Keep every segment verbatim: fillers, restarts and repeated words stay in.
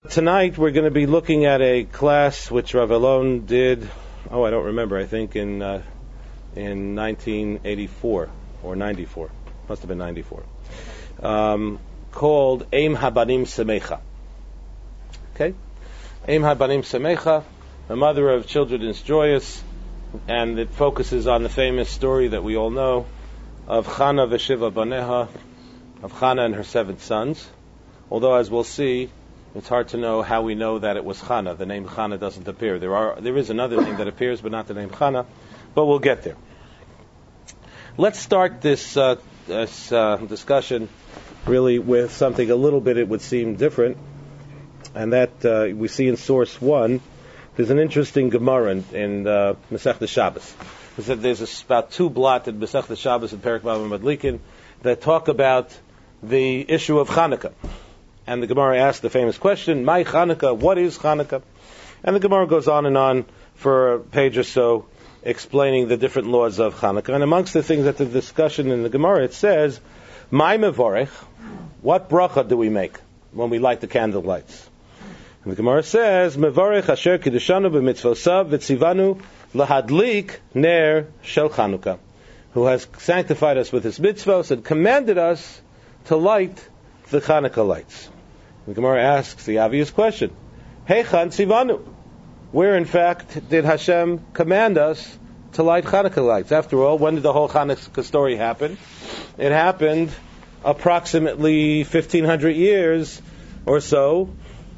Tonight we're going to be looking at a class which Rav Alon did, oh I don't remember, I think in uh, in nineteen eighty-four or ninety-four, must have been ninety-four, um, called Eim Habanim Semecha. Okay? Eim Habanim Semecha, the mother of children is joyous, and it focuses on the famous story that we all know of Chana v'Shiva Baneha, of Chana and her seven sons. Although, as we'll see, it's hard to know how we know that it was Chana. The name Chana doesn't appear. There are there is another name that appears, but not the name Chana. But we'll get there. Let's start this, uh, this uh, discussion really with something a little bit, it would seem, different. And that uh, we see in source one. There's an interesting Gemara in, in uh, Masechta Shabbos. There's about two blot in Masechta Shabbos and Perek Bava Madlikin that talk about the issue of Chanukah. And the Gemara asks the famous question, "My Chanukah, what is Chanukah?" And the Gemara goes on and on for a page or so, explaining the different laws of Chanukah. And amongst the things that the discussion in the Gemara, it says, "My mevorech, what bracha do we make when we light the candle lights?" And the Gemara says, "Mevorech asher kiddushanu b'mitzvosav v'tzivanu lahadlik ner shel Chanukah," who has sanctified us with his mitzvos and commanded us to light the Chanukah lights. The Gemara asks the obvious question, Heichan tzivanu, where in fact did Hashem command us to light Chanukah lights? After all, when did the whole Chanukah story happen? It happened approximately fifteen hundred years or so.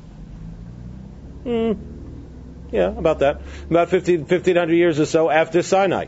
Hmm. Yeah, about that. About fifteen, fifteen hundred years or so after Sinai.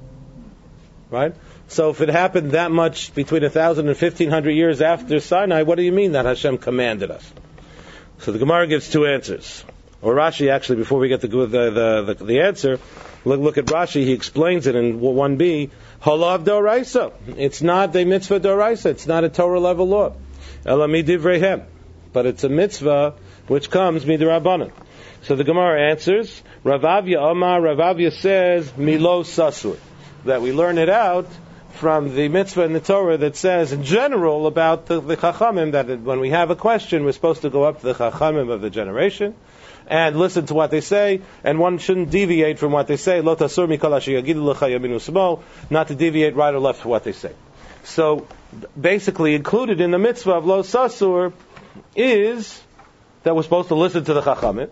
Right? So if it happened that much between one thousand and fifteen hundred years after Sinai, what do you mean that Hashem commanded us? So the Gemara gives two answers. Or Rashi, actually, before we get the the, the, the answer, look, look at Rashi. He explains it in one b, Halav Doraisa. It's not a mitzvah Doraisa. It's not a Torah level law. Ela midivrehem. But it's a mitzvah which comes midrabanan. So the Gemara answers, Ravavya Omar, Ravavya says, Milo Sasur. That we learn it out from the mitzvah in the Torah that says, in general, about the, the Chachamim, that when we have a question, we're supposed to go up to the Chachamim of the generation and listen to what they say, and one shouldn't deviate from what they say, Lo tasur mikol asher yagidu lecha yamin u'shmol, not to deviate right or left from what they say. So, basically, included in the mitzvah of Lo Sasur is that we're supposed to listen to the Chachamim,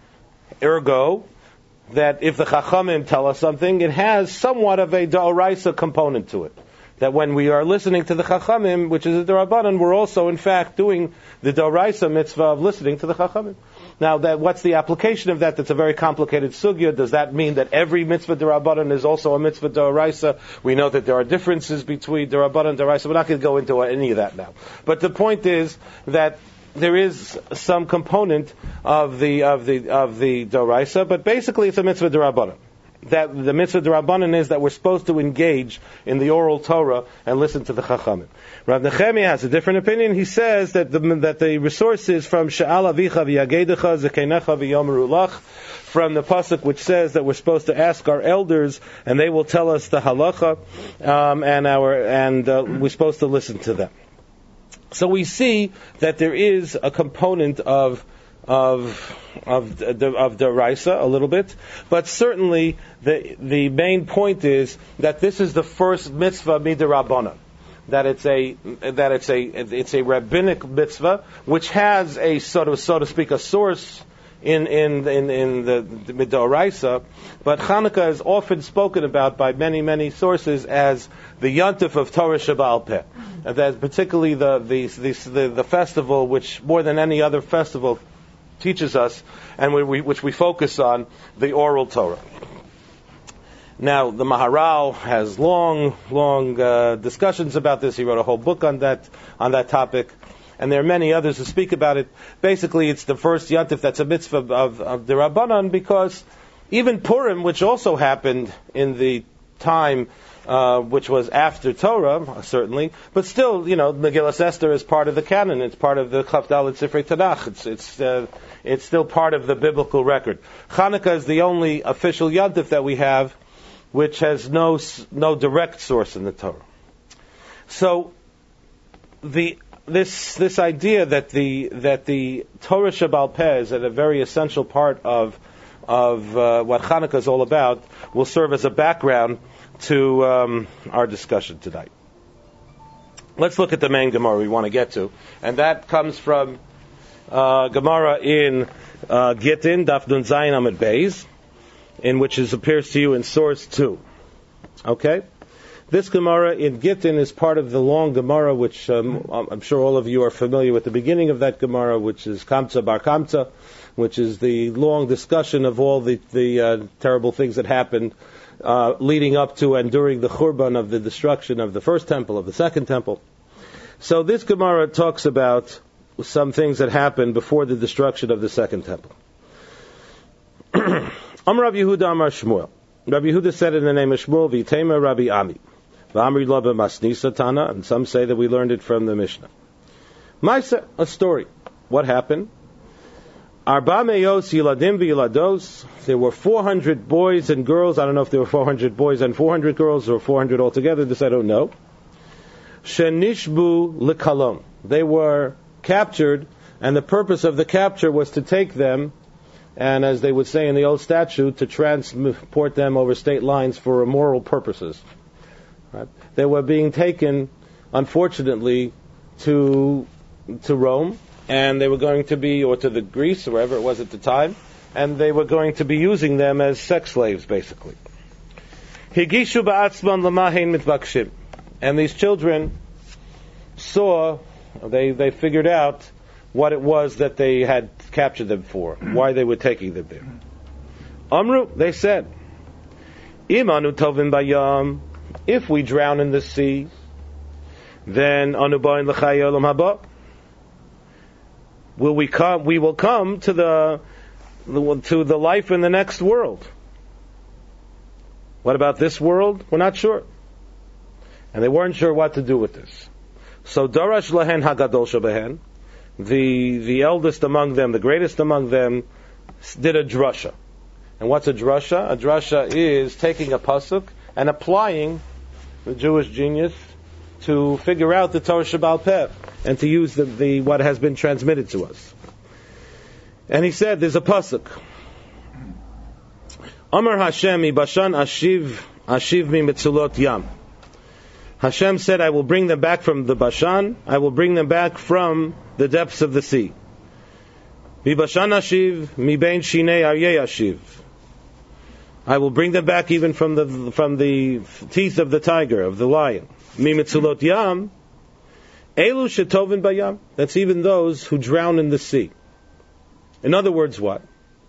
ergo, that if the Chachamim tell us something, it has somewhat of a D'oraisa component to it. That when we are listening to the Chachamim, which is a D'Rabbanan, we're also in fact doing the D'oraisa mitzvah of listening to the Chachamim. Now, that what's the application of that? That's a very complicated sugya. Does that mean that every mitzvah D'Rabbanan is also a mitzvah D'oraisa? We know that there are differences between D'Rabbanan and D'oraisa. We're not going to go into any of that now. But the point is that there is some component of the of the of the Doraisa, but basically it's a mitzvah D'Rabbanan. That the mitzvah D'Rabbanan is that we're supposed to engage in the oral Torah and listen to the Chachamim. Rav Nechemia has a different opinion. He says that the that the resource is from She'al Avicha v'Yagedecha Zekenecha v'Yomeru Lach, from the pasuk which says that we're supposed to ask our elders and they will tell us the halacha, um, and our and uh, we're supposed to listen to them. So we see that there is a component of of of of D'Oraisa a little bit, but certainly the the main point is that this is the first mitzvah midrabanan, that it's a that it's a it's a rabbinic mitzvah which has a sort of so to speak a source in in in, in the, the D'Oraisa, but Chanukah is often spoken about by many many sources as the Yontif of Torah She'Ba'al Peh, and that particularly the the, the the the festival which more than any other festival teaches us, and we, we, which we focus on, the oral Torah. Now, the Maharal has long, long uh, discussions about this. He wrote a whole book on that on that topic, and there are many others who speak about it. Basically, it's the first Yontif that's a mitzvah of, of the Rabbanan, because even Purim, which also happened in the time Uh, which was after Torah, certainly, but still, you know, Megillas Esther is part of the canon. It's part of the Chavdal Sifrei Tanakh. It's it's uh, it's still part of the biblical record. Chanukah is the only official Yontif that we have, which has no no direct source in the Torah. So the this this idea that the that the Torah Shebaal Peh is a very essential part of of uh, what Hanukkah is all about will serve as a background to um, our discussion tonight. Let's look at the main Gemara we want to get to, and that comes from uh, Gemara in uh, Gittin, Daf Nun Zayin Amud Beis, in which it appears to you in source two. Okay? This Gemara in Gittin is part of the long Gemara, which um, I'm sure all of you are familiar with the beginning of that Gemara, which is Kamsa Bar Kamsa, which is the long discussion of all the, the uh, terrible things that happened uh, leading up to and during the Churban of the destruction of the first temple, of the second temple. So this Gemara talks about some things that happened before the destruction of the second temple. Amar Rabbi Yehuda Amar Shmuel. Rabbi Yehuda said in the name of Shmuel, V'itema Rabbi Ami. V'amri lo b'masnisa Tana, and some say that we learned it from the Mishnah. Maisa, a story. What happened? Arba meyos yiladim v'yilados. There were four hundred boys and girls. I don't know if there were four hundred boys and four hundred girls, or four hundred altogether. This I don't know. Shenishbu likalom. They were captured, and the purpose of the capture was to take them, and as they would say in the old statute, to transport them over state lines for immoral purposes. Right? They were being taken, unfortunately, to to Rome, and they were going to be, or to the Greece, or wherever it was at the time, and they were going to be using them as sex slaves, basically. Higishu ba'atzman lamahin mitbakshim. And these children saw, they they figured out what it was that they had captured them for, why they were taking them there. Amru, they said, Imanu tovin bayam, if we drown in the sea, then anu ba'in l'chayei olam haba, will we come? We will come to the to the life in the next world. What about this world? We're not sure, and they weren't sure what to do with this. So darash lahen hagadol shebehen, the the eldest among them, the greatest among them, did a drasha. And what's a drasha? A drasha is taking a pasuk and applying the Jewish genius to figure out the Torah Shebaal Peh and to use the, the what has been transmitted to us. And he said, there's a pasuk. Amar Hashem mi bashan ashiv ashiv mi mitzulot yam. Hashem said, I will bring them back from the Bashan. I will bring them back from the depths of the sea. Mi bashan ashiv mi bein shinei aryeh ashiv. I will bring them back even from the from the teeth of the tiger, of the lion. Mi mitzulot yam, elu shetovin bayam. That's even those who drown in the sea. In other words, what?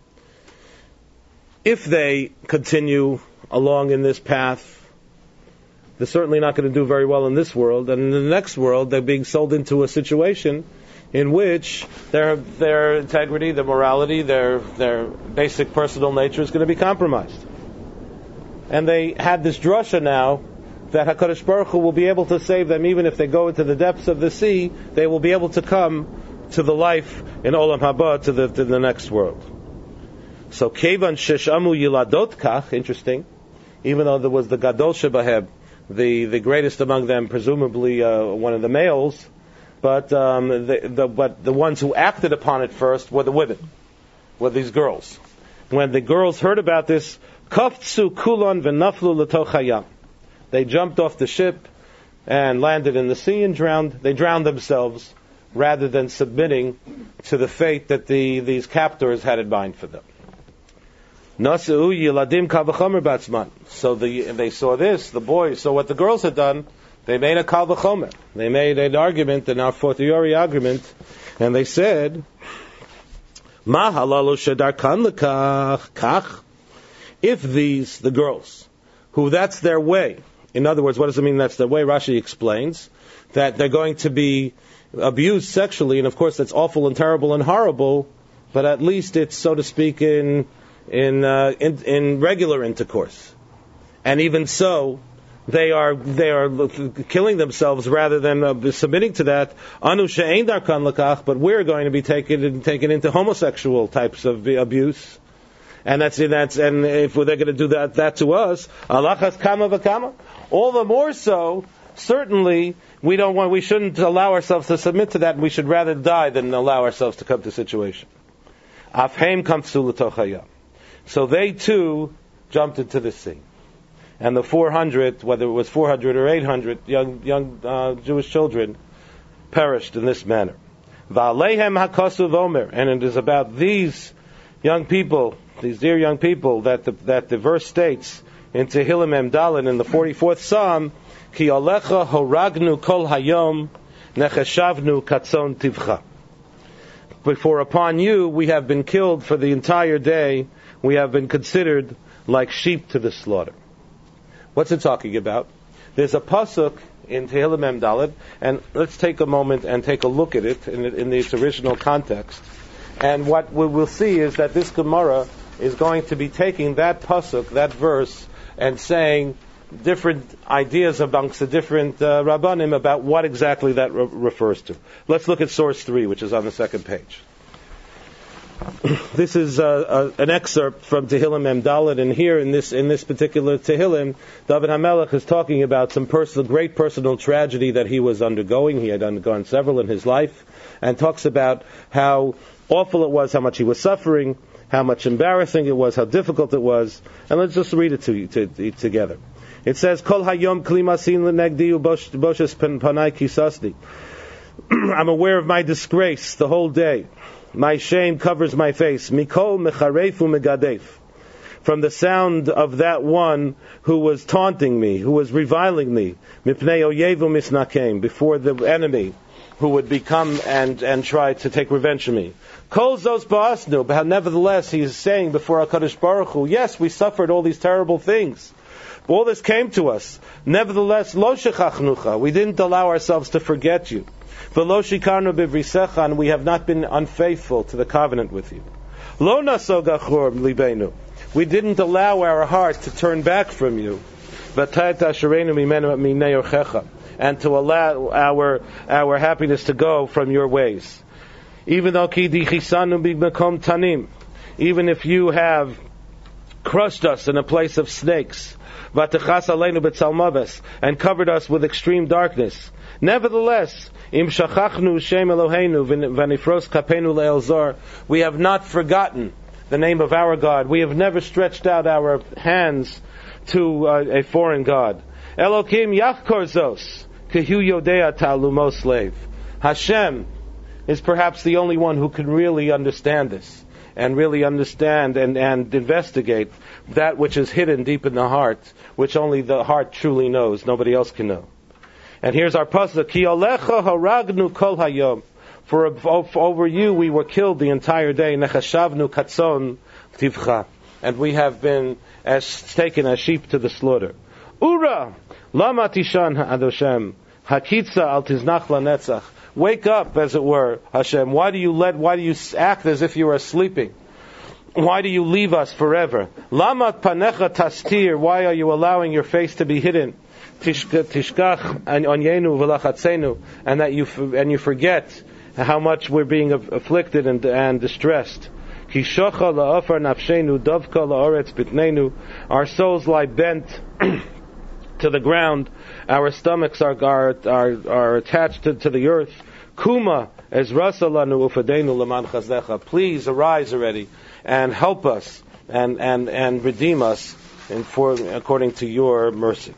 If they continue along in this path, they're certainly not going to do very well in this world, and in the next world, they're being sold into a situation in which their their integrity, their morality, their their basic personal nature is going to be compromised. And they had this drasha now that HaKadosh Baruch Hu will be able to save them even if they go into the depths of the sea. They will be able to come to the life in Olam Haba, to the to the next world. So Kevan Sheshamu Yiladot Kach, interesting, even though there was the Gadol Shebahem, the the greatest among them, presumably uh, one of the males, but um, the, the but the ones who acted upon it first were the women, were these girls. When the girls heard about this, Kaftsu Kulon v'Naflu l'toch hayam, they jumped off the ship and landed in the sea and drowned. They drowned themselves rather than submitting to the fate that the these captors had in mind for them. Nasu yiladim kavachomer batzman. So the, they saw this, the boys. So what the girls had done, they made a kal v'chomer. They made an argument, an a fortiori argument, and they said, Ma halalu shedarkan lekach kach. If these, the girls, who that's their way. In other words, what does it mean that's their way? Rashi explains that they're going to be abused sexually, and of course that's awful and terrible and horrible, but at least it's, so to speak, in in uh, in, in regular intercourse. And even so, they are they are killing themselves rather than uh, submitting to that. Anu she'ein darkan lekach, but we're going to be taken taken into homosexual types of abuse. And that's that's and if they're going to do that that to us, alachas kama v'kama, all the more so, certainly we don't want, we shouldn't allow ourselves to submit to that, and we should rather die than allow ourselves to come to a situation. Afheim kamtsu l'toch hayam. So they too jumped into the sea. And the four hundred, whether it was four hundred or eight hundred young young uh, Jewish children, perished in this manner. Va'aleihem hakasuv omer, and it is about these young people, these dear young people, that the, that the verse states in Tehillim Mem Daled in the forty-fourth Psalm, Ki alecha horagnu kol hayom nechashavnu katzon tivcha. Before upon you we have been killed for the entire day, we have been considered like sheep to the slaughter. What's it talking about? There's a pasuk in Tehillim Mem Daled, and let's take a moment and take a look at it in, in its original context. And what we will see is that this Gemara is going to be taking that pasuk, that verse, and saying different ideas amongst the different uh, Rabbanim about what exactly that re- refers to. Let's look at source three, which is on the second page. This is uh, uh, an excerpt from Tehillim Mem Daled, and here in this in this particular Tehillim, David HaMelech is talking about some personal, great personal tragedy that he was undergoing. He had undergone several in his life, and talks about how awful it was, how much he was suffering, how much embarrassing it was, how difficult it was. And let's just read it to you to, to, together. It says, Kol hayom klimasin lenegdi uboshes panai kisasdi. I'm aware of my disgrace the whole day. My shame covers my face. Mikol mecharefu megadef. From the sound of that one who was taunting me, who was reviling me. Mipnei oyevu misnakem. Before the enemy who would become and, and try to take revenge on me. Kol zos ba'asnu. But nevertheless, he is saying before HaKadosh Baruch Hu, yes, we suffered all these terrible things. All this came to us. Nevertheless, lo shechachnucha. We didn't allow ourselves to forget you. V'lo shikarnu bivrisecha, and we have not been unfaithful to the covenant with you. Lo naso gachor libeinu. We didn't allow our heart to turn back from you. V'tayt asherenu mimenu minei orchecha, and to allow our our happiness to go from your ways. Even though ki dichisanu b'makom tanim, even if you have crushed us in a place of snakes, v'techas aleinu b'tzalmaves, and covered us with extreme darkness. Nevertheless, im shachachnu shem Eloheinu v'nifros kapenu le'elzar, we have not forgotten the name of our God. We have never stretched out our hands to uh, a foreign God. Elokim yachkor zos kehu yodea ta'lumo slave. Hashem is perhaps the only one who can really understand this, and really understand and, and investigate that which is hidden deep in the heart, which only the heart truly knows. Nobody else can know. And here's our pasuk: Ki alecha haragnu kol hayom. For over you we were killed the entire day. Nechashavnu katzon tivcha, and we have been as taken as sheep to the slaughter. Ura lama tishan ha'adoshem hakitza al tiznach lanetzach. Wake up, as it were, Hashem. Why do you let? Why do you act as if you are sleeping? Why do you leave us forever? Lama panecha tastir. Why are you allowing your face to be hidden? Tishkach onyenu v'lachatzenu, and that you and you forget how much we're being afflicted and, and distressed. Kishocha la'afar nafshenu dovka la'oretz bitnenu. Our souls lie bent to the ground. Our stomachs are are are, are attached to, to the earth. Kuma ezrasa lanu ufadenu leman chazdecha. Please arise already and help us and and and redeem us in for according to your mercy.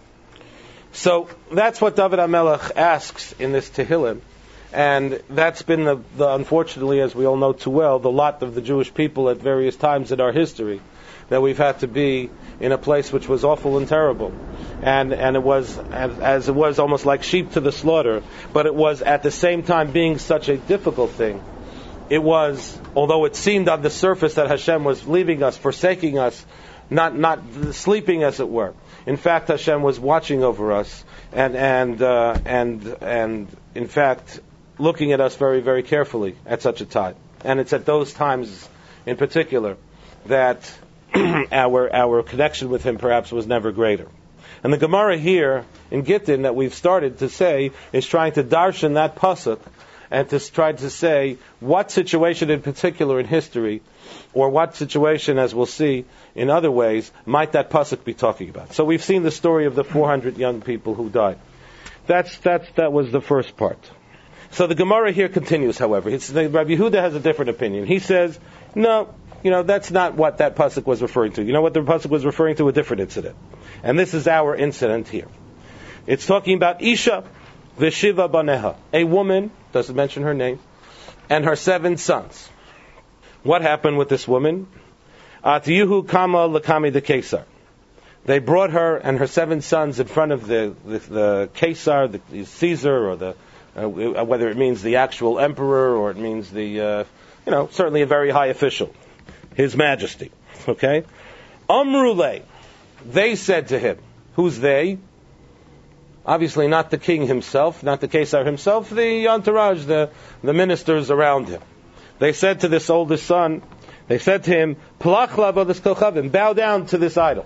So that's what David HaMelech asks in this Tehillim, and that's been the, the unfortunately, as we all know too well, the lot of the Jewish people at various times in our history, that we've had to be in a place which was awful and terrible, and and it was as, as it was almost like sheep to the slaughter, but it was at the same time being such a difficult thing. It was, although it seemed on the surface that Hashem was leaving us, forsaking us, not not sleeping as it were. In fact, Hashem was watching over us, and and uh, and and in fact looking at us very, very carefully at such a time. And it's at those times, in particular, that our our connection with Him perhaps was never greater. And the Gemara here in Gittin that we've started to say is trying to darshan that pasuk and to try to say what situation in particular in history, or what situation, as we'll see in other ways, might that pasuk be talking about. So we've seen the story of the four hundred young people who died. That's, that's, that was the first part. So the Gemara here continues, however. It's, the, Rabbi Yehuda has a different opinion. He says, no, you know, that's not what that pasuk was referring to. You know what the pasuk was referring to? A different incident. And this is our incident here. It's talking about Isha v'shiva baneha, a woman, doesn't mention her name, and her seven sons. What happened with this woman? Atiyuhu kama lakami the Kesar. They brought her and her seven sons in front of the the, the Kesar, the, the Caesar, or the uh, whether it means the actual emperor or it means the uh, you know certainly a very high official, His Majesty. Okay, Amrulay, they said to him, who's they? Obviously not the king himself, not the Kesar himself, the entourage, the the ministers around him. They said to this oldest son, they said to him, Plach la'avodas kochavim, bow down to this idol.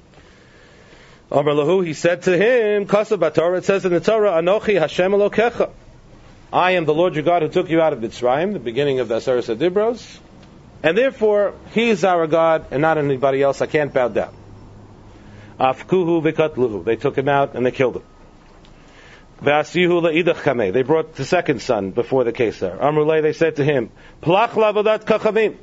Amar lahu, he said to him, Kasav b'Torah, it says in the Torah, Anochi Hashem Elokecha, I am the Lord your God who took you out of Mitzrayim, the beginning of the Aseret Adibros, and therefore He is our God and not anybody else. I can't bow down. Afkuhu v'katluhu, they took him out and they killed him. V'asihu la'idach kameh, they brought the second son before the Kesar. Amrulay, they said to him, Plach la'avodat kachavim,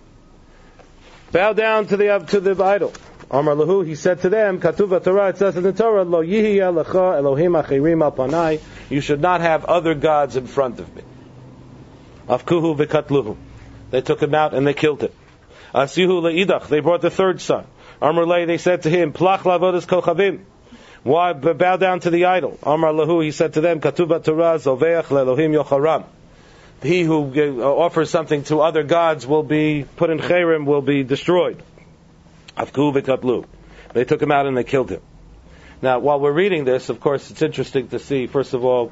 bow down to the to the idol. Amar lahu, he said to them, Katuv Torah, it says in the Torah, Lo yihi alecha Elohim achirim al panai, you should not have other gods in front of me. Afkuhu v'katluhu, they took him out and they killed him. Asihu la'idach, they brought the third son. Amar lay, they said to him, Plach la'avodas kochavim, why bow down to the idol? Amar lahu, he said to them, Katuv Torah, Zoveach le'Elohim yocharam, he who offers something to other gods will be put in cherem, will be destroyed. Afku v'katlu. They took him out and they killed him. Now, while we're reading this, of course, it's interesting to see, first of all,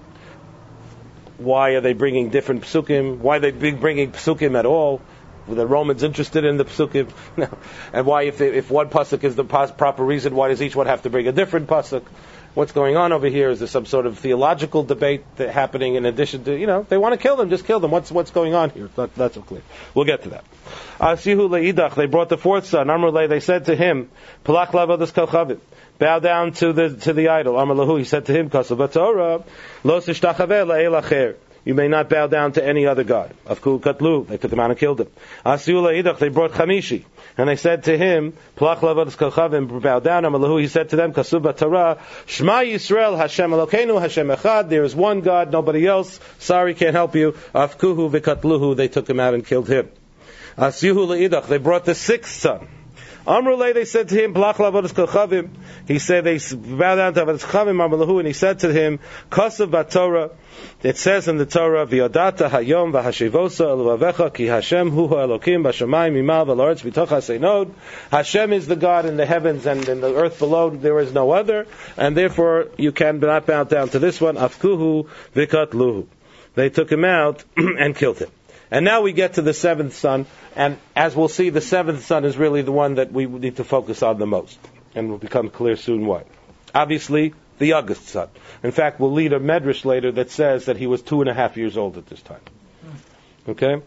why are they bringing different psukim? Why are they bringing psukim at all? Were the Romans interested in the psukim? And why, if they, if one pasuk is the proper reason, why does each one have to bring a different pasuk? What's going on over here? Is there some sort of theological debate that happening in addition to, you know, they want to kill them, just kill them. What's what's going on here? That, that's clear. We'll get to that. Asihu le'idach, they brought the fourth son. Amrulay, they said to him, Palach la'avodas kochavim, bow down to the to the idol. Amar lahu, he said to him, Kasav b'Torah, lo tishtachaveh la'el acher, you may not bow down to any other god. Afku katlu, they took him out and killed him. Asihu le'idach, they brought chamishi. And they said to him, Plach la'avodas kochavim, bow down. Amar lahu, he said to them, Kasav b'Torah, Shema Yisrael, Hashem Elokeinu, Hashem Echad, there is one God, nobody else. Sorry, can't help you. Afkuhu v'katluhu, they took him out and killed him. Asihu le'idach, they brought the sixth son. Amrulay, they said to him, Plach la'avodas kochavim. He said, they bow down to avodas kochavim, Amar lahu, and he said to him, Kasav b'Torah, it says in the Torah, V'yodata hayom v'hashivosa eluvavecha ki Hashem hu ha'elokim b'shamayim imal v'la'aretz b'toch ha'seinod. Hashem is the God in the heavens and in the earth below, there is no other, and therefore you can not bow down to this one. Afkuhu v'katluhu. They took him out and killed him. And now we get to the seventh son, and as we'll see, the seventh son is really the one that we need to focus on the most, and will become clear soon why. Obviously, the youngest son. In fact, we'll lead a medrash later that says that he was two and a half years old at this time. Okay?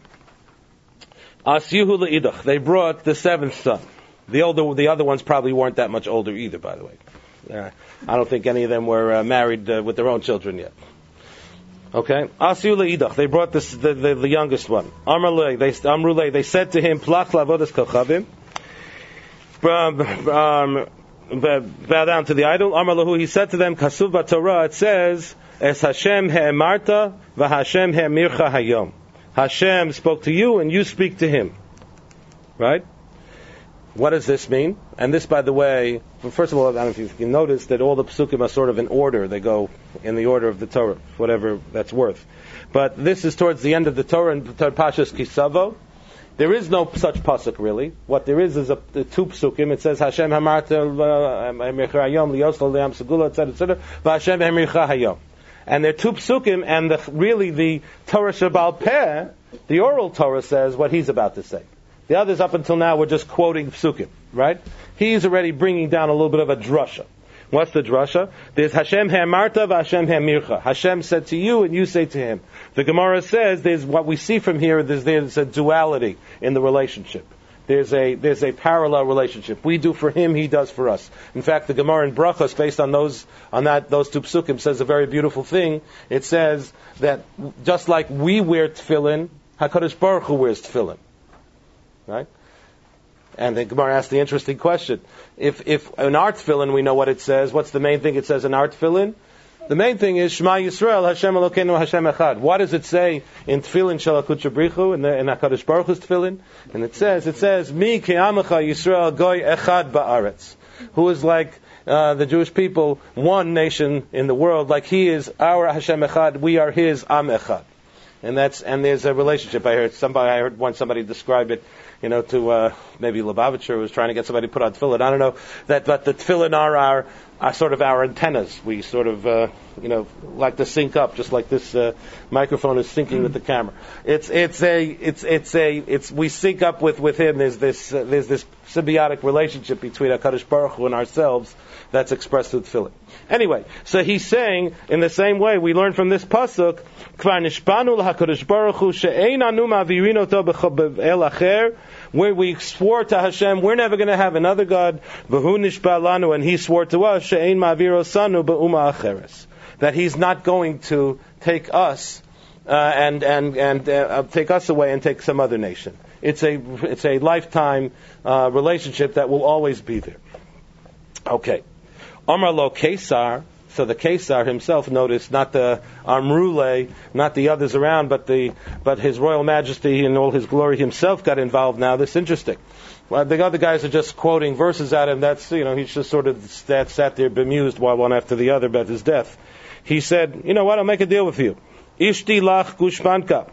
Asyuhu le'idach, they brought the seventh son. The older, the other ones probably weren't that much older either, by the way. Uh, I don't think any of them were uh, married uh, with their own children yet. Okay, Asiu le'idach, they brought this, the, the, the youngest one. Amrulay, they Amrulay, they said to him, Plach la'avodas kochavim, um, bow down to the idol. Amar lahu, he said to them, Kasuv b'Torah, it says, Es Hashem he'emarta v'Hashem he'emircha hayom. Hashem spoke to you and you speak to him. Right? What does this mean? And this, by the way, first of all, I don't know if you can notice that all the psukim are sort of in order. They go in the order of the Torah, whatever that's worth. But this is towards the end of the Torah in Parshas Kisavo. There is no such pasuk really. What there is is a, a two psukim. It says Hashem hamarta emircha hayom liyosel le'am segula, et cetera, et cetera. V'Hashem emircha hayom. And there are two psukim, and the, really the Torah Shebal Peh, the oral Torah, says what he's about to say. The others up until now were just quoting psukim, right? He's already bringing down a little bit of a drasha. What's the drasha? There's Hashem ha'marta v'Hashem ha'mircha. Hashem said to you and you say to him. The Gemara says there's what we see from here, there's, there's a duality in the relationship. There's a there's a parallel relationship. We do for him, he does for us. In fact, the Gemara in Brachos, based on those on that those two psukim, says a very beautiful thing. It says that just like we wear tefillin, HaKadosh Baruch Hu wears tefillin. Right? And the Gemara asked the interesting question: If if in our tefillin we know what it says, what's the main thing it says in our tefillin? The main thing is Shema Yisrael, Hashem Elokeinu, Hashem Echad. What does it say in Tefillin Shel HaKudsha Brichu, in the in HaKadosh Baruch Hu's Tefillin? And it says, it says, Mi Ke'amecha Yisrael Goy Echad Ba'aretz. Who is like uh, the Jewish people, one nation in the world, like He is our Hashem Echad, we are His Am Echad. And that's and there's a relationship. I heard somebody, I heard once somebody describe it, you know, to uh, maybe Lubavitcher was trying to get somebody to put on tefillin. I don't know that, but the tefillin are our, are sort of our antennas. We sort of, uh, you know, like to sync up, just like this uh, microphone is syncing with the camera. It's it's a it's it's a it's we sync up with, with him. There's this uh, there's this symbiotic relationship between HaKadosh Baruch Hu and ourselves that's expressed through tefillin. Anyway, so he's saying in the same way we learn from this pasuk, Kvar nishbanu l'HaKadosh Baruch Hu she'ein anu ma'avirin oto b'el acher, where we swore to Hashem, we're never going to have another God. V'hu nishba lanu, and He swore to us, she'ein ma'avir osanu b'uma acheres, that He's not going to take us uh, and and and uh, take us away and take some other nation. It's a it's a lifetime uh, relationship that will always be there. Okay. Amar lo Kesar, so the Kesar himself, notice not the Amrule, not the others around, but the but His Royal Majesty and all His glory himself got involved now. This is interesting. Well, the other guys are just quoting verses at him. That's, you know, he's just sort of sat, sat there bemused while one after the other about his death. He said, you know what, I'll make a deal with you. Ishti lach gushpanka.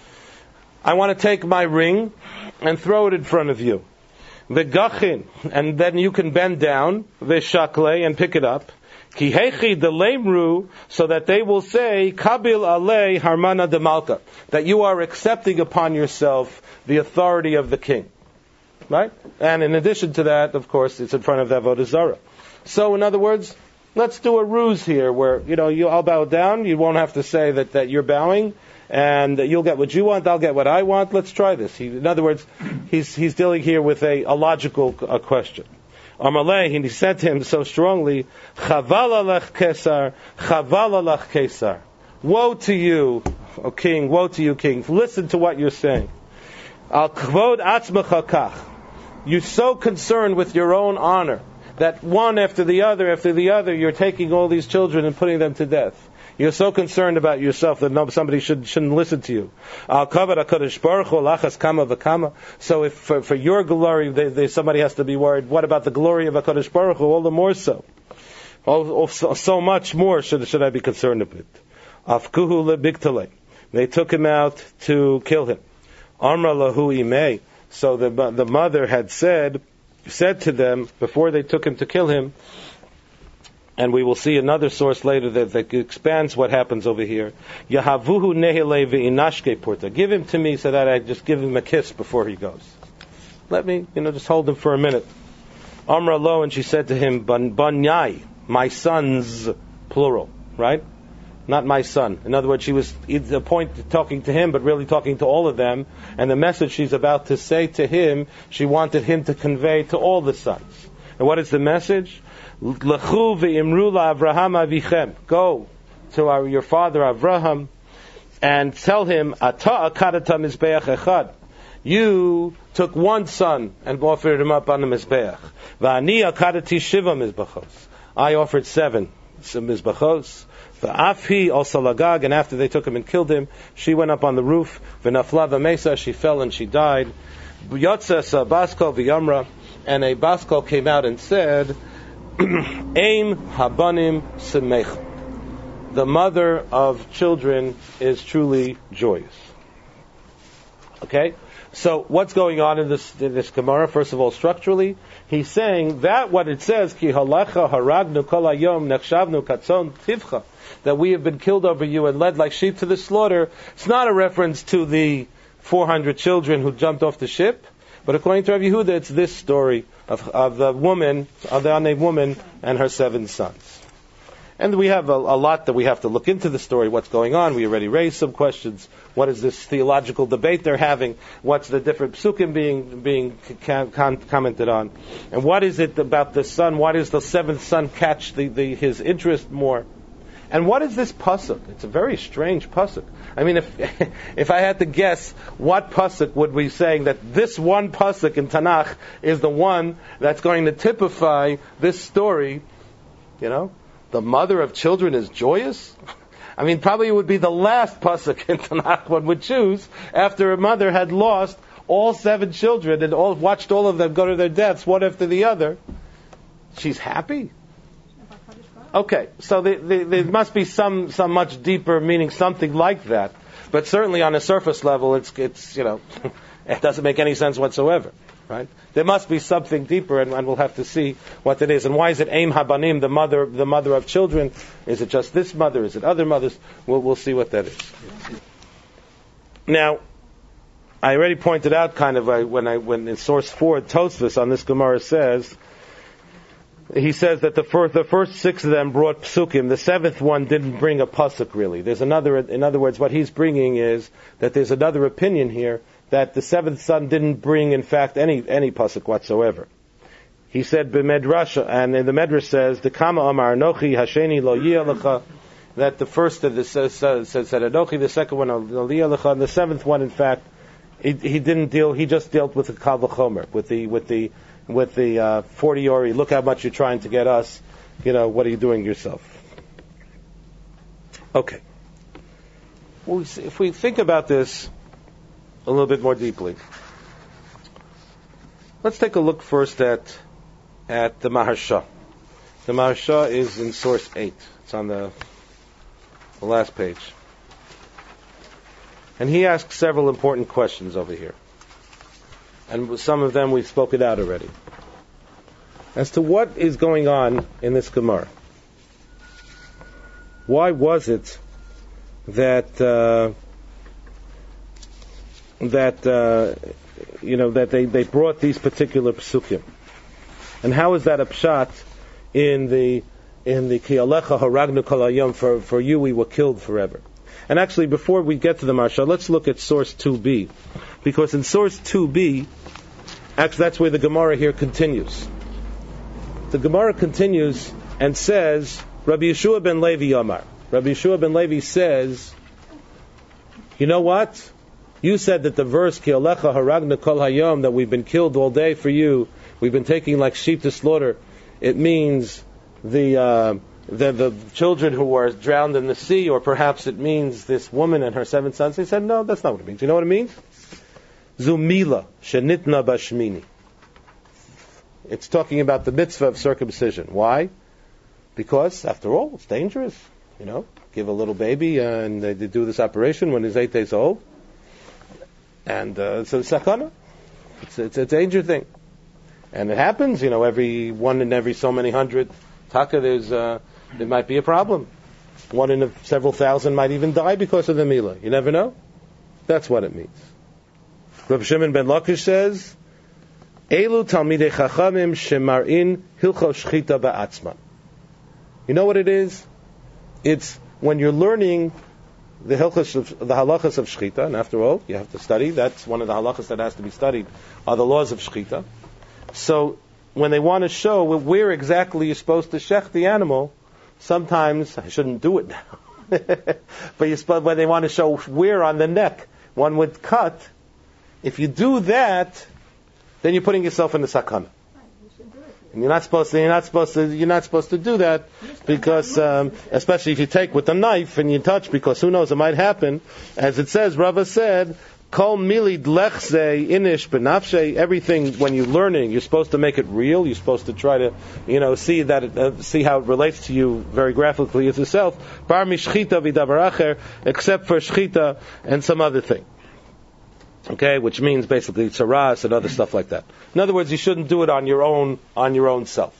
I want to take my ring and throw it in front of you. V'gachin, and then you can bend down, v'shakle, and pick it up. Ki hechi delemru, so that they will say, kabil alei harmana de malka, that you are accepting upon yourself the authority of the king. Right? And in addition to that, of course, it's in front of the Avodah Zarah. So, in other words, let's do a ruse here where, you know, you, I'll bow down, you won't have to say that, that you're bowing, and you'll get what you want, I'll get what I want. Let's try this. He, in other words, he's he's dealing here with a, a logical a question. Amalei, and he said to him so strongly, Chaval alech Kesar, Chaval alech Kesar. Woe to you, O king, woe to you, king. Listen to what you're saying. Al kvod atzmecha kach. You're so concerned with your own honor that one after the other after the other, you're taking all these children and putting them to death. You're so concerned about yourself that no, somebody should, shouldn't listen to you. Al kavod HaKadosh Baruch Hu lachas kama v'kama. So if for, for your glory, they, they, somebody has to be worried. What about the glory of HaKadosh Baruch Hu? All the more so. All, so, so much more should, should I be concerned about. Afkuhu lebigtale. They took him out to kill him. Amra lahu imei. So the the mother had said said to them before they took him to kill him. And we will see another source later that, that expands what happens over here. Yahavuhu nehele ve'inashke porta. Give him to me so that I just give him a kiss before he goes. Let me, you know, just hold him for a minute. Amra lo, and she said to him, Banyai, my sons, plural, right? Not my son. In other words, she was at the point talking to him, but really talking to all of them. And the message she's about to say to him, she wanted him to convey to all the sons. And what is the message? L'chu ve'imru la'Avraham avichem. Go to our, your father Avraham and tell him, Ata akadata mizbeach echad. You took one son and offered him up on the mizbeach. Va'ani akadati shiva mizbachos. I offered seven mizbachos. Va'afhi also lagag. And after they took him and killed him, she went up on the roof. V'nafla v'mesa. She fell and she died. Yotzes baskol v'yamra. And a baskol came out and said, Aim habanim semech. The mother of children is truly joyous. Okay? So what's going on in this in this Gemara? First of all, structurally, he's saying that what it says, Ki halacha haragnu kol hayom nechshavnu katzon tivcha, that we have been killed over you and led like sheep to the slaughter. It's not a reference to the four hundred children who jumped off the ship. But according to Rav Yehuda, it's this story of, of the woman, of the unnamed woman and her seven sons. And we have a, a lot that we have to look into the story, what's going on. We already raised some questions. What is this theological debate they're having? What's the different psukim being being con- con- commented on? And what is it about the son? Why does the seventh son catch the, the, his interest more? And what is this pasuk? It's a very strange pasuk. I mean, if if I had to guess, what pasuk would we saying that this one pasuk in Tanakh is the one that's going to typify this story? You know? The mother of children is joyous? I mean, probably it would be the last pasuk in Tanakh one would choose after a mother had lost all seven children and all watched all of them go to their deaths, one after the other. She's happy? Okay, so the, the, there must be some, some much deeper meaning, something like that. But certainly on a surface level, it's, it's you know, it doesn't make any sense whatsoever. Right? There must be something deeper, and, and we'll have to see what that is. And why is it Aim Habanim, the mother, the mother of children? Is it just this mother? Is it other mothers? We'll, we'll see what that is. Now, I already pointed out, kind of, uh, when I when in source four, Tosfos on this Gemara says, he says that the first the first six of them brought psukim. The seventh one didn't bring a pasuk really. There's another. In other words, what he's bringing is that there's another opinion here, that the seventh son didn't bring, in fact, any any pasuk whatsoever. He said b'medrash, and in the Medrash says the kama amar anochi hasheni lo yiyalecha, that the first of the says says said anochi, the second one lo yiyalecha, and the seventh one, in fact, he, he didn't deal. He just dealt with the kal v'chomer, with the with the with the uh, forty ori. Look how much you're trying to get us. You know, what are you doing yourself? Okay. Well, if we think about this a little bit more deeply, let's take a look first at at the Maharsha. The Maharsha is in source eight. It's on the, the last page. And he asks several important questions over here. And some of them we've spoken out already. As to what is going on in this Gemara. Why was it that uh, that uh, you know that they, they brought these particular psukim, and how is that a pshat in the in the ki alecha haragnu kol hayom, for for you we were killed forever? And actually, before we get to the Maharsha, let's look at source two b, because in source two b, actually that's where the Gemara here continues. The Gemara continues and says, Rabbi Yeshua ben Levi Amar. Rabbi Yeshua ben Levi says, you know what? You said that the verse, Ki alecha haragna kol hayom, that we've been killed all day for you, we've been taking like sheep to slaughter, it means the, uh, the the children who were drowned in the sea, or perhaps it means this woman and her seven sons. He said, no, that's not what it means. You know what it means? Zumila, shenitna bashmini. It's talking about the mitzvah of circumcision. Why? Because, after all, it's dangerous. You know, give a little baby, uh, and they, they do this operation when he's eight days old. And uh, it's a sakana. It's, it's a danger thing. And it happens, you know, every one in every so many hundred taka, there's, uh, there might be a problem. One in a, several thousand might even die because of the milah. You never know. That's what it means. Reb Shimon ben Lakish says, Elu talmidei chachamim shemar'in hilcho shchita ba'atzman. You know what it is? It's when you're learning the hilchos of, the halachas of shchita, and after all, you have to study. That's one of the halachas that has to be studied, are the laws of shchita. So when they want to show where exactly you're supposed to shech the animal, sometimes I shouldn't do it now. But you, when they want to show where on the neck one would cut, if you do that, then you're putting yourself in the sakana. And you're not supposed to. You're not supposed to. You're not supposed to do that, because, um, especially if you take with a knife and you touch, because who knows, it might happen. As it says, Rava said, "Kol milid lechze inish benafshe." Everything when you're learning, you're supposed to make it real. You're supposed to try to, you know, see that, it, uh, see how it relates to you very graphically as yourself. Bar mishchita v'davar acher, except for shchita and some other thing. Okay, which means basically tzaras and other stuff like that. In other words, you shouldn't do it on your own, on your own self.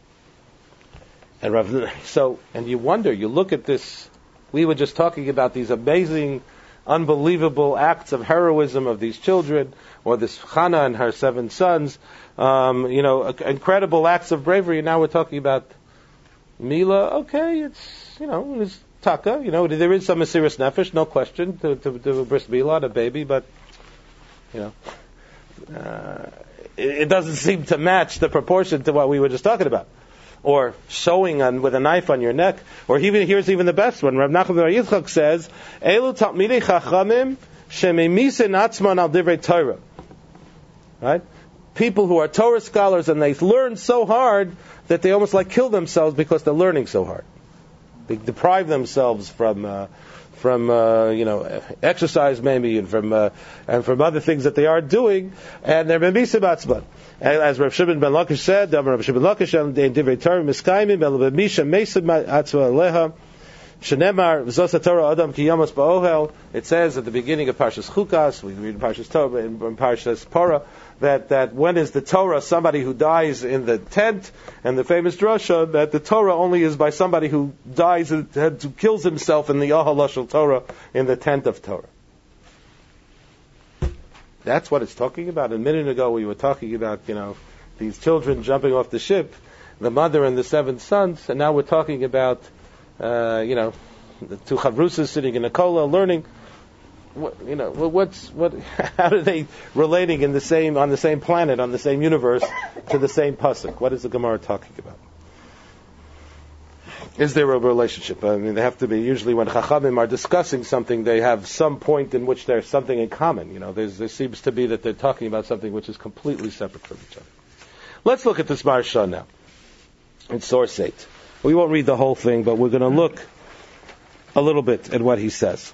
And so, and you wonder, you look at this. We were just talking about these amazing, unbelievable acts of heroism of these children, or this Chana and her seven sons. Um, you know, incredible acts of bravery. And now we're talking about Mila, okay, it's, you know, it's taka, you know, there is some Mesiras Nefesh, no question, to, to, to bris Mila, a baby, but, you know, uh, it, it doesn't seem to match the proportion to what we were just talking about. Or sewing on with a knife on your neck, or even here's even the best one. Rav Nachman bar Yitzchak says, "Elu talmidei chachamim shememisen atzman al divrei Torah." Right? People who are Torah scholars and they learn so hard that they almost like kill themselves because they're learning so hard. They deprive themselves from uh, from uh, you know exercise maybe and from uh, and from other things that they are doing, and they're memisen atzman. As Rav Shimon ben Lakish said, Rav Shimon ben Lakish in Divrei Torah Miskaimim El Misha Mesim Atzva Aleha Shenemar V'Zos Torah Adam Ki Yamos Ba'Ohel. It says at the beginning of Parshas Chukas, we read Parshas Torah in Parshas Parah, that that when is the Torah somebody who dies in the tent, and the famous drasha that the Torah only is by somebody who dies who kills himself in the Ohel Lashon Torah in the tent of Torah. That's what it's talking about. A minute ago we were talking about, you know, these children jumping off the ship, the mother and the seven sons, and now we're talking about, uh, you know, the two chavrusas sitting in a kola learning. What, you know, what's what? How are they relating in the same on the same planet, on the same universe, to the same pasuk? What is the Gemara talking about? Is there a relationship? I mean, they have to be. Usually, when Chachamim are discussing something, they have some point in which there's something in common. You know, there's, there seems to be that they're talking about something which is completely separate from each other. Let's look at this Maharsha now. In source eight, we won't read the whole thing, but we're going to look a little bit at what he says.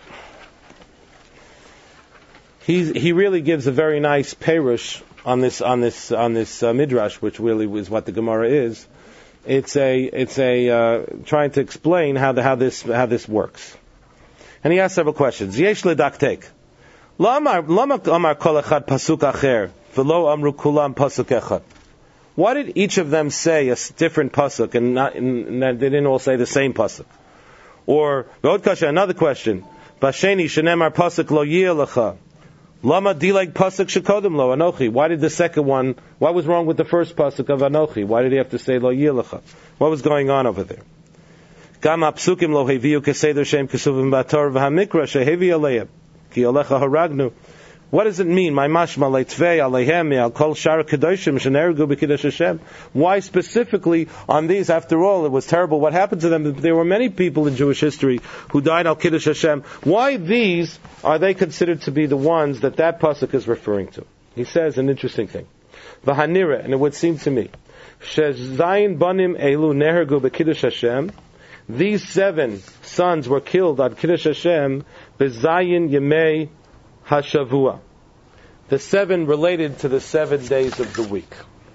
He he really gives a very nice perush on this on this on this uh, midrash, which really is what the Gemara is. It's a it's a uh, trying to explain how the how this how this works, and he asks several questions. Yesh ledaktek, lama lama amar kol echad pasuk acher v'lo amru kulam pasuk echad. Why did each of them say a different pasuk and not and they didn't all say the same pasuk? Or v'od kasha, another question. Basheni shenemar pasuk lo yiyelecha. Lama dilag pasuk shekodim lo anochi. Why did the second one? What was wrong with the first pasuk of anochi? Why did he have to say lo yilecha? What was going on over there? Gam apsukim lo heviu keseder shem kesuvim bator v'hamikra shehevi aleim ki olecha haragnu. What does it mean? My mashma leitvei aleihem al kol shar kedoshim shenergu b'kiddush Hashem. Why specifically on these? After all, it was terrible what happened to them. There were many people in Jewish history who died al kiddush Hashem. Why these are they considered to be the ones that that pasuk is referring to? He says an interesting thing. V'hanira, and it would seem to me, shezayin banim elu nergu b'kiddush Hashem. These seven sons were killed on kiddush Hashem b'zayin yemei Hashavua. The seven related to the seven days of the week.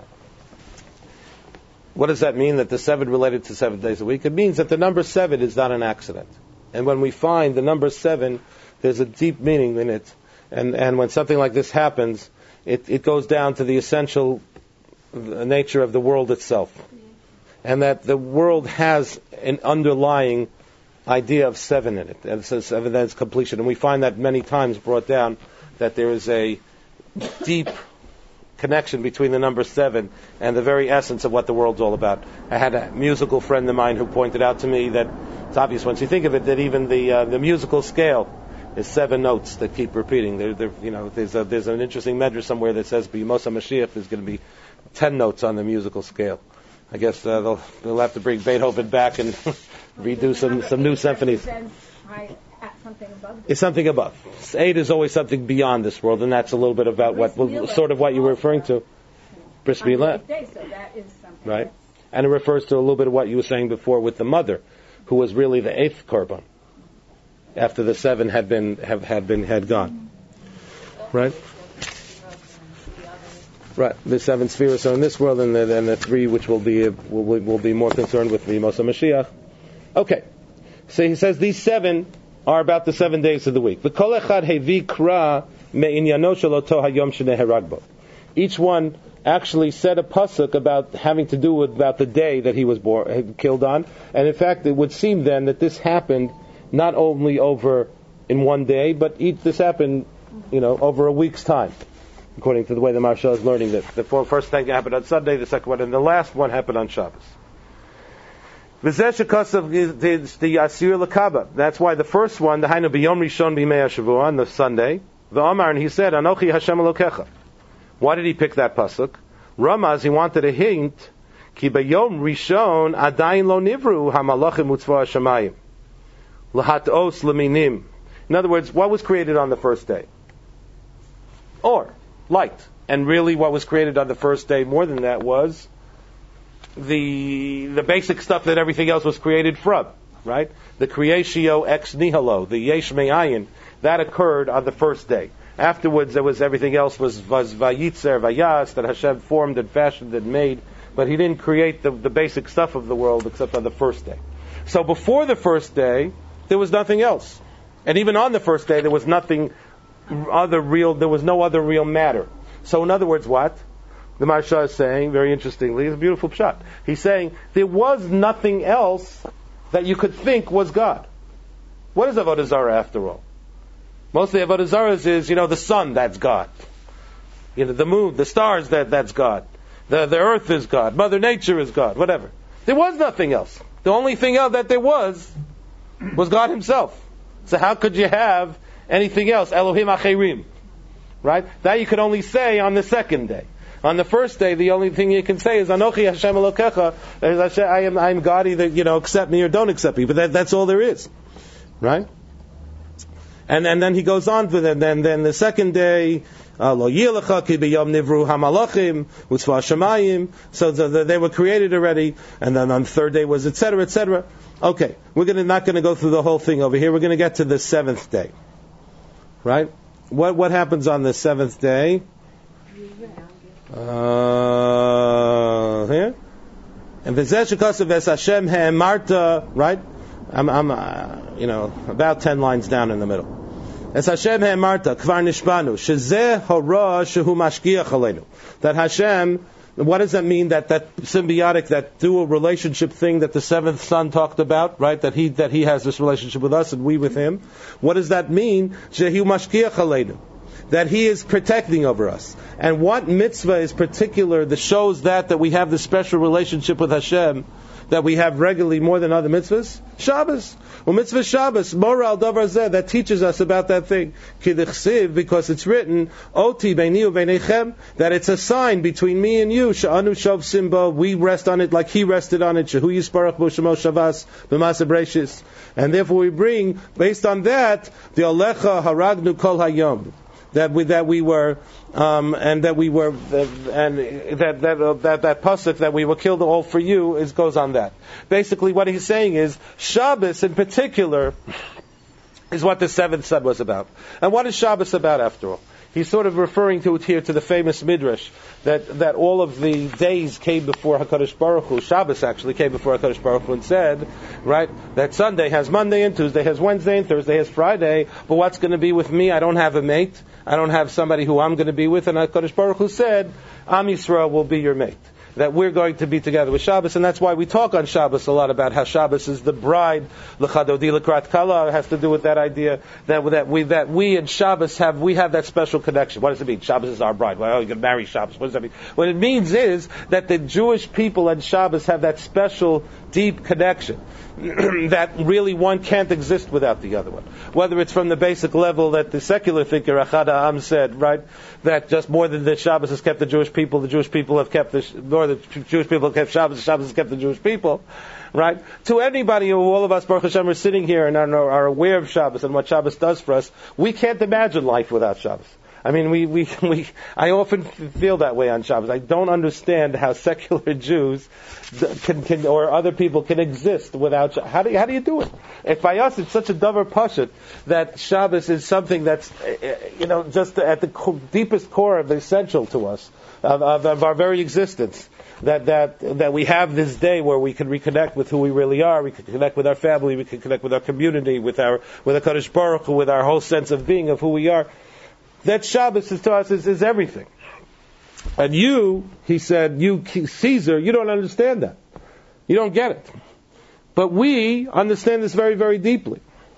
What does that mean, that the seven related to seven days a week? It means that the number seven is not an accident. And when we find the number seven, there's a deep meaning in it. And and when something like this happens, it, it goes down to the essential nature of the world itself. And that the world has an underlying idea of seven in it. And it says seven, that's completion. And we find that many times brought down, that there is a deep connection between the number seven and the very essence of what the world's all about. I had a musical friend of mine who pointed out to me that it's obvious once you think of it that even the uh, the musical scale is seven notes that keep repeating. There, there, you know, there's a, there's an interesting measure somewhere that says B'Yemos HaMashiach is going to be ten notes on the musical scale. I guess uh, they'll they'll have to bring Beethoven back and redo some some new symphonies. It's something above. Eight is always something beyond this world, and that's a little bit about what, well, sort of what you were referring to. Bris Milah. Right. And it refers to a little bit of what you were saying before with the mother, who was really the eighth korban, after the seven had been have had been had gone. Right. Right. The seven spheres are in this world, and the, and the three which will be will, will be more concerned with the B'Yemos HaMashiach. Okay. So he says these seven are about the seven days of the week. Each one actually said a pasuk about having to do with about the day that he was born, killed on. And in fact, it would seem then that this happened not only over in one day, but each, this happened, you know, over a week's time, according to the way the Maharsha is learning this. The first thing happened on Sunday, the second one, and the last one happened on Shabbos. V'zeh shekasav is the Asir Lakaba. That's why the first one, the Hainu B'Yom Rishon B'Yimei HaShavua, on the Sunday, the Omar, and he said, Anochi Hashem Elokecha. Why did he pick that pasuk? Ramaz, he wanted a hint, Ki B'Yom Rishon Adayin Lo Nivru HaMalachim Utzva HaShamayim L'Hatos L'Minim. In other words, what was created on the first day? Or, light. And really what was created on the first day, more than that, was the the basic stuff that everything else was created from, right? The creatio ex nihilo, the yesh me'ayin, that occurred on the first day. Afterwards, there was everything else was was vayitzer, vayas, that Hashem formed and fashioned and made, but He didn't create the, the basic stuff of the world except on the first day. So before the first day, there was nothing else. And even on the first day, there was nothing other real, there was no other real matter. So in other words, what? The Maharsha is saying, very interestingly, it's a beautiful pshat. He's saying, there was nothing else that you could think was God. What is Avodah Zarah after all? Mostly Avodah Zarah is, you know, the sun, that's God. You know, the moon, the stars, that that's God. The, the earth is God. Mother Nature is God. Whatever. There was nothing else. The only thing else that there was, was God Himself. So how could you have anything else? Elohim Acherim. Right? That you could only say on the second day. On the first day, the only thing you can say is Anochi Hashem Elokecha. I am, I am God. Either you know, accept me or don't accept me. But that, that's all there is, right? And and then he goes on with it. Then then the second day, Lo Yilecha Ki B'Yom Nivru Hamalachim Utzva Shamayim. So the, the, they were created already. And then on the third day was et cetera, et cetera. Okay, we're gonna not going to go through the whole thing over here. We're going to get to the seventh day, right? What what happens on the seventh day? Uh, here, and v'zeh shekasav es Hashem he'emarta, right? I'm, I'm, uh, you know, about ten lines down in the middle. Es Hashem he'emarta kvar nishbanu shezeh hara shehu mashgiach aleinu. That Hashem, what does that mean? That that symbiotic, that dual relationship thing that the seventh son talked about, right? That he that he has this relationship with us and we with him. What does that mean? Shehu mashgiach aleinu. That He is protecting over us. And what mitzvah is particular that shows that, that we have this special relationship with Hashem that we have regularly more than other mitzvahs? Shabbos. Well, mitzvah Shabbos, moral davar zeh, that teaches us about that thing. Kidichsiv, because it's written, Oti beini u'beinechem, that it's a sign between me and you. Sha'anu shav simbo, we rest on it like He rested on it. Shehu yisparach bo shemo shavas b'masa breshis. And therefore we bring, based on that, the Alecha haragnu kol hayom. That we that we were um, and that we were uh, and that that uh, that that pasuk that we were killed all for you is goes on that. Basically, what he's saying is Shabbos in particular is what the seventh son was about. And what is Shabbos about after all? He's sort of referring to it here to the famous midrash that, that all of the days came before HaKadosh Baruch Hu. Shabbos actually came before HaKadosh Baruch Hu and said, right, that Sunday has Monday and Tuesday has Wednesday and Thursday has Friday. But what's going to be with me? I don't have a mate. I don't have somebody who I'm going to be with. And HaKadosh Baruch Hu said, Am Yisrael will be your mate. That we're going to be together with Shabbos, and that's why we talk on Shabbos a lot about how Shabbos is the bride. L'chadodi l'krat kala has to do with that idea that that we that we and Shabbos have we have that special connection. What does it mean? Shabbos is our bride. Well, you're going to marry Shabbos. What does that mean? What it means is that the Jewish people and Shabbos have that special, deep connection that really one can't exist without the other one. Whether it's from the basic level that the secular thinker Achad Ha'am said, right, that just more than the Shabbos has kept the Jewish people, the Jewish people have kept the more the Jewish people have kept Shabbos, the Shabbos has kept the Jewish people, right? To anybody who all of us Baruch Hashem are sitting here and are, are aware of Shabbos and what Shabbos does for us, we can't imagine life without Shabbos. I mean, we, we, we, I often feel that way on Shabbos. I don't understand how secular Jews can, can, or other people can exist without Shabbos. How do you, how do you do it? If by us it's such a davar pashut that Shabbos is something that's, you know, just at the co- deepest core of the essential to us, of, of, of our very existence. That, that, that we have this day where we can reconnect with who we really are, we can connect with our family, we can connect with our community, with our, with HaKadosh Baruch Hu, with our whole sense of being, of who we are. That Shabbos is to us is, is everything. And you, he said, you Caesar, you don't understand that. You don't get it. But we understand this very, very deeply.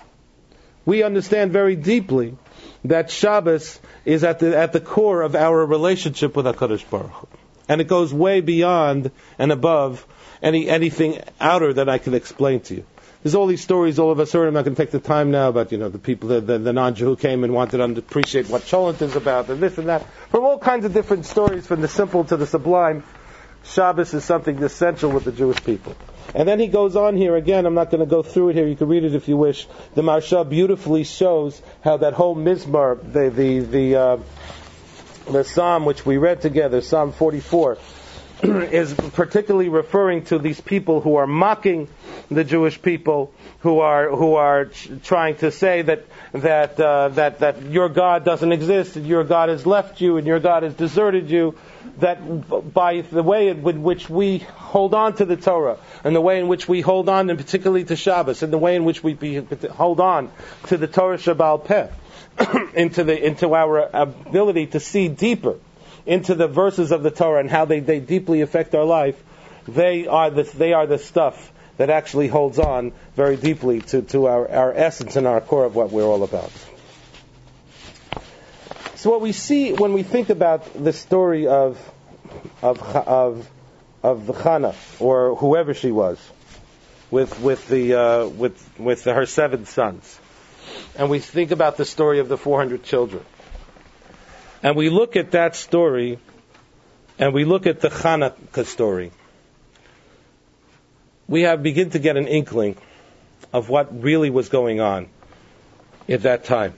We understand very deeply that Shabbos is at the at the core of our relationship with HaKadosh Baruch Hu. And it goes way beyond and above any anything outer that I can explain to you. There's all these stories all of us heard. I'm not going to take the time now, but you know, the people, the, the, the non-Jew who came and wanted to appreciate what Cholent is about, and this and that. From all kinds of different stories, from the simple to the sublime, Shabbos is something essential with the Jewish people. And then he goes on here again. I'm not going to go through it here. You can read it if you wish. The Maharsha beautifully shows how that whole Mizmar, the the the, uh, the Psalm which we read together, Psalm forty-four, is particularly referring to these people who are mocking the Jewish people, who are who are ch- trying to say that that uh, that that your God doesn't exist, and your God has left you, and your God has deserted you. That by the way in which we hold on to the Torah, and the way in which we hold on, and particularly to Shabbos, and the way in which we be, hold on to the Torah Shabbal Peh, into the into our ability to see deeper into the verses of the Torah and how they, they deeply affect our life, they are the they are the stuff that actually holds on very deeply to, to our, our essence and our core of what we're all about. So what we see when we think about the story of of of of the Chana, or whoever she was, with with the uh, with with her seven sons, and we think about the story of the four hundred children, and we look at that story, and we look at the Chanukah story, we have begin to get an inkling of what really was going on at that time.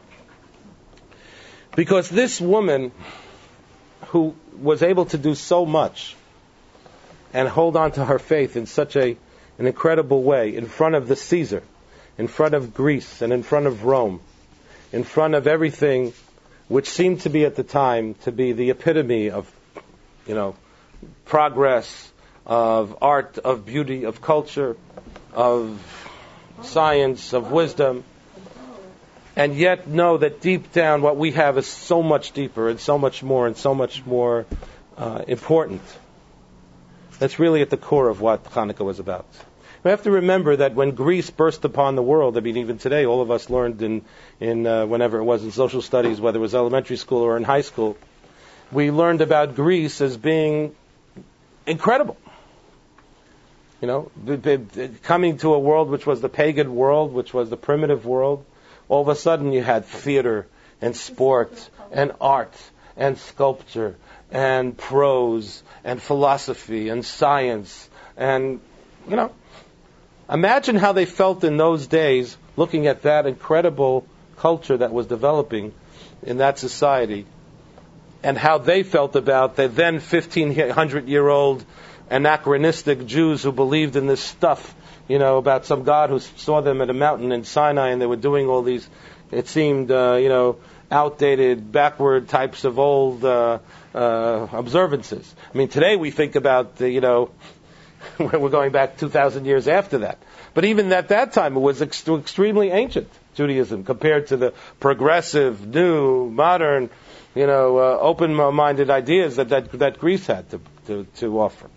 Because this woman who was able to do so much and hold on to her faith in such a an incredible way in front of the Caesar, in front of Greece and in front of Rome, in front of everything which seemed to be at the time to be the epitome of, you know, progress, of art, of beauty, of culture, of science, of wisdom, and yet know that deep down what we have is so much deeper and so much more and so much more uh, important. That's really at the core of what Hanukkah was about. We have to remember that when Greece burst upon the world, I mean, even today, all of us learned in, in uh, whenever it was in social studies, whether it was elementary school or in high school, we learned about Greece as being incredible. You know, b- b- coming to a world which was the pagan world, which was the primitive world. All of a sudden you had theater and sport and art and sculpture and prose and philosophy and science and, you know, imagine how they felt in those days looking at that incredible culture that was developing in that society, and how they felt about the then fifteen hundred year old anachronistic Jews who believed in this stuff, you know, about some God who saw them at a mountain in Sinai, and they were doing all these, it seemed, uh, you know, outdated, backward types of old uh, uh, observances. I mean, today we think about, uh, you know, we're going back two thousand years after that. But even at that time, it was ex- extremely ancient, Judaism, compared to the progressive, new, modern, you know, uh, open-minded ideas that, that, that Greece had to, to, to offer.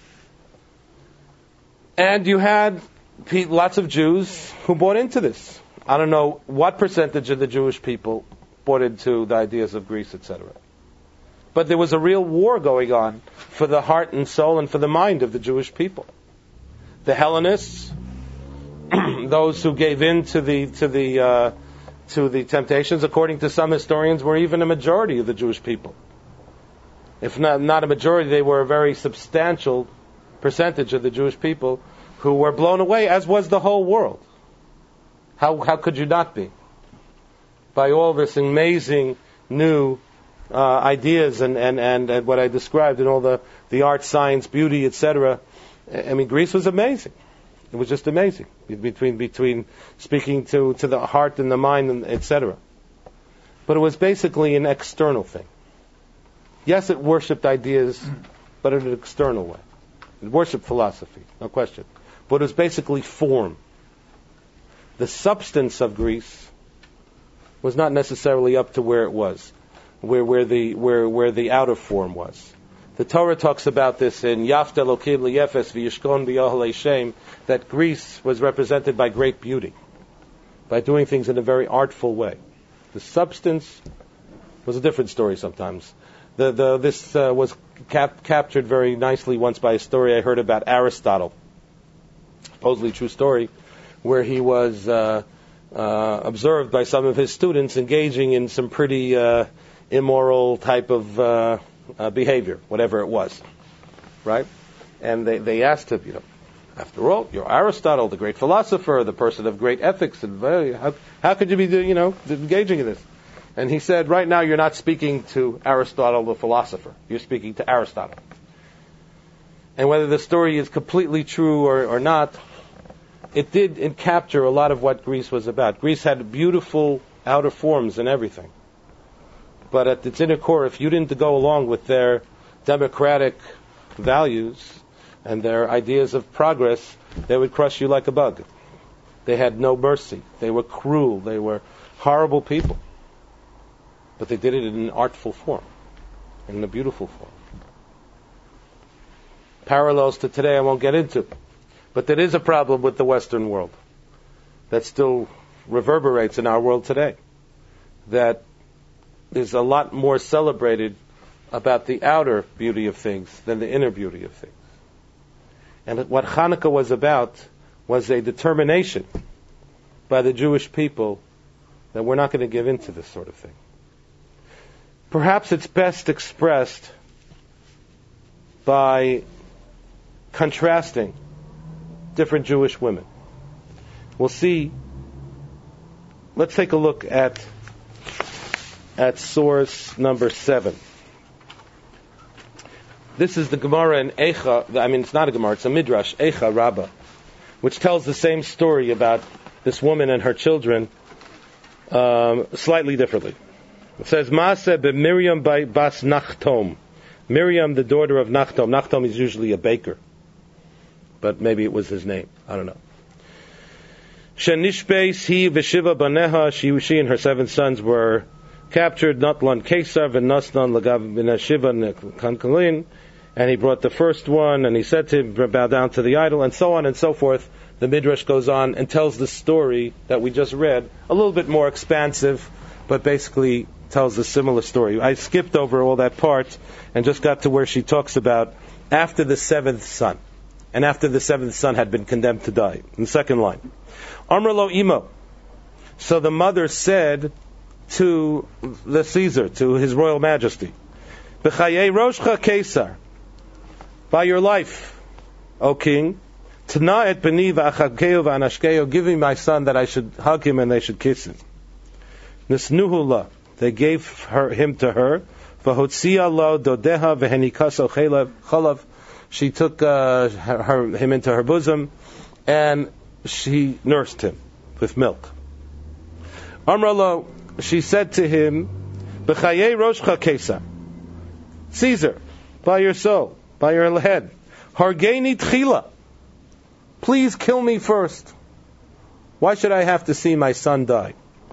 And you had lots of Jews who bought into this. I don't know what percentage of the Jewish people bought into the ideas of Greece, et cetera. But there was a real war going on for the heart and soul and for the mind of the Jewish people. The Hellenists, those who gave in to the to the uh, to the temptations, according to some historians, were even a majority of the Jewish people. If not not a majority, they were a very substantial percentage of the Jewish people who were blown away, as was the whole world. How how could you not be? By all this amazing new uh, ideas and, and, and, and what I described and all the, the art, science, beauty, et cetera. I mean, Greece was amazing. It was just amazing between between speaking to, to the heart and the mind, and et cetera. But it was basically an external thing. Yes, it worshipped ideas, but in an external way. It worshipped philosophy, no question. But it was basically form. The substance of Greece was not necessarily up to where it was, where where the where where the outer form was. The Torah talks about this in Yafta Elokim Liyefes V'Yishkon B'Yohelei Shem, that Greece was represented by great beauty, by doing things in a very artful way. The substance was a different story sometimes. The, the, this uh, was cap- captured very nicely once by a story I heard about Aristotle, supposedly true story, where he was uh, uh, observed by some of his students engaging in some pretty uh, immoral type of uh, uh, behavior, whatever it was, right? And they, they asked him, you know, after all, you're Aristotle, the great philosopher, the person of great ethics, and uh, how, how could you be, you know, engaging in this? And he said, right now you're not speaking to Aristotle, the philosopher. You're speaking to Aristotle. And whether the story is completely true or, or not, it did capture a lot of what Greece was about. Greece had beautiful outer forms and everything. But at its inner core, if you didn't go along with their democratic values and their ideas of progress, they would crush you like a bug. They had no mercy. They were cruel. They were horrible people. But they did it in an artful form, in a beautiful form. Parallels to today I won't get into. But there is a problem with the Western world that still reverberates in our world today. That is a lot more celebrated about the outer beauty of things than the inner beauty of things. And what Hanukkah was about was a determination by the Jewish people that we're not going to give in to this sort of thing. Perhaps it's best expressed by contrasting different Jewish women. We'll see. Let's take a look at at source number seven. This is the Gemara in Eicha. I mean, it's not a Gemara; it's a Midrash, Eicha Rabbah, which tells the same story about this woman and her children, um, slightly differently. It says, Maaseh be Miriam bas Nachtom. Miriam, the daughter of Nachtom. Nachtom is usually a baker, but maybe it was his name. I don't know. Shenishbeis he v'shiva baneha. She, she and her seven sons were captured. Natlan Kesar v'nasnan lagav v'nashiva kankalin. And he brought the first one, and he said to him, bow down to the idol, and so on and so forth. The Midrash goes on and tells the story that we just read, a little bit more expansive, but basically tells a similar story. I skipped over all that part and just got to where she talks about after the seventh son, and after the seventh son had been condemned to die. In the second line, Amar lo imo. So the mother said to the Caesar, to his royal majesty, B'chayei roshcha Kesar, by your life, O king, Tana et beni v'achagkeu v'anashkeu, give me my son that I should hug him and they should kiss him. Nisnuhu, they gave her, him to her. V'hotzia lo dodeha v'henikaso chalav. She took uh, her, her, him into her bosom, and she nursed him with milk. Amra lo, she said to him, B'chayei roshcha Kesar, Caesar, by your soul, by your head, Hargeni tchila, please kill me first. Why should I have to see my son die?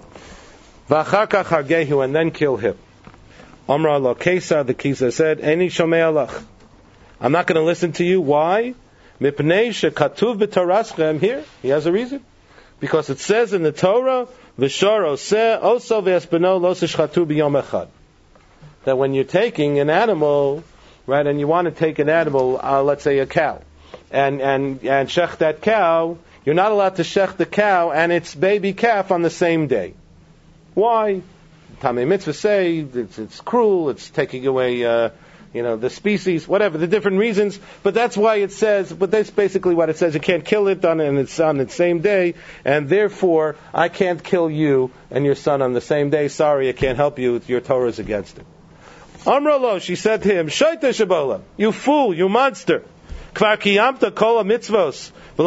V'achar kach hargehu, and then kill him. Amra lo Kesar, the Kesar said, Eni shomei alach, I'm not going to listen to you. Why? Mipnei shekatuv b'toraschem. Here, he has a reason. Because it says in the Torah, V'shor oseh oso v'espeno lo sishchatu b'yom echad, that when you're taking an animal, right, and you want to take an animal, uh, let's say a cow, and and and shech that cow, you're not allowed to shech the cow and its baby calf on the same day. Why? Tamei mitzvah say it's, it's cruel, it's taking away, uh, you know, the species, whatever, the different reasons. But that's why it says, but that's basically what it says. You can't kill it on, and it's on the same day, and therefore I can't kill you and your son on the same day. Sorry, I can't help you. Your Torah is against it. Amra lo, she said to him, Shaita shabola, you fool, you monster. Kvar kiyamta kol mitzvos.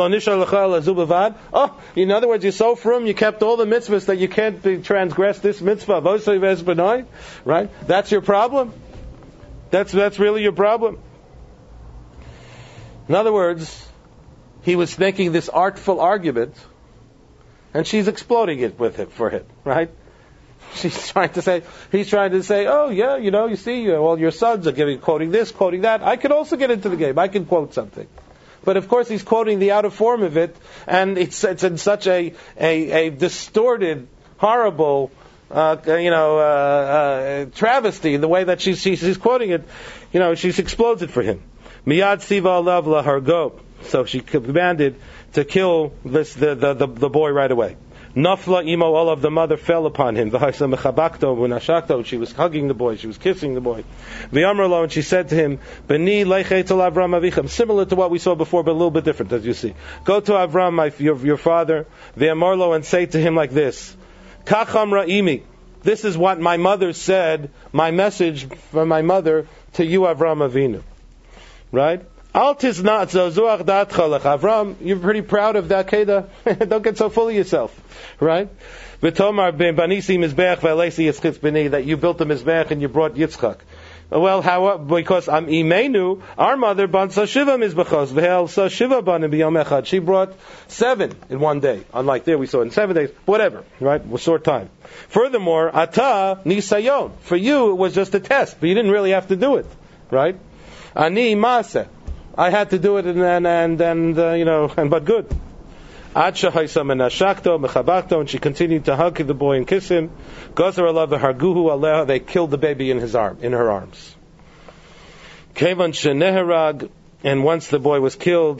Oh, in other words, you're so frum, you kept all the mitzvahs that you can't be, transgress this mitzvah. Right? That's your problem? That's that's really your problem? In other words, he was making this artful argument, and she's exploding it with it for him, right? She's trying to say, he's trying to say, oh yeah, you know, you see, uh, well, your sons are giving, quoting this, quoting that. I could also get into the game. I can quote something. But of course he's quoting the outer form of it, and it's it's in such a, a, a distorted, horrible, uh, you know, uh, uh, travesty, the way that she's, she's, she's quoting it, you know, she explodes it for him. Miyad siva alav lahargo. So she commanded to kill this the, the, the, the boy right away. Nafla imo, all of the mother fell upon him. She was hugging the boy, she was kissing the boy. V'amrlo, and she said to him, Beni leichet al Avram avichem, similar to what we saw before, but a little bit different, as you see. Go to Avram, my, your, your father, V'amrlo, and say to him like this, Kacham ra'imi, this is what my mother said, my message from my mother to you, Avram Avinu. Right? Avram, you're pretty proud of that Kedah. Don't get so full of yourself. Right? That you built the Mizbeach and you brought Yitzchak. Well, how? Because um, Imenu, our mother, bansa shiva mizbachos, v'hel sa shiva banim b'yom echad. She brought seven in one day. Unlike there, we saw in seven days. Whatever, right? It was short time. Furthermore, ata nisayon. For you, it was just a test, but you didn't really have to do it, right? Ani maaseh. I had to do it, and and and, and uh, you know, and but good. And she continued to hug the boy and kiss him. They killed the baby in his arm, in her arms. And once the boy was killed,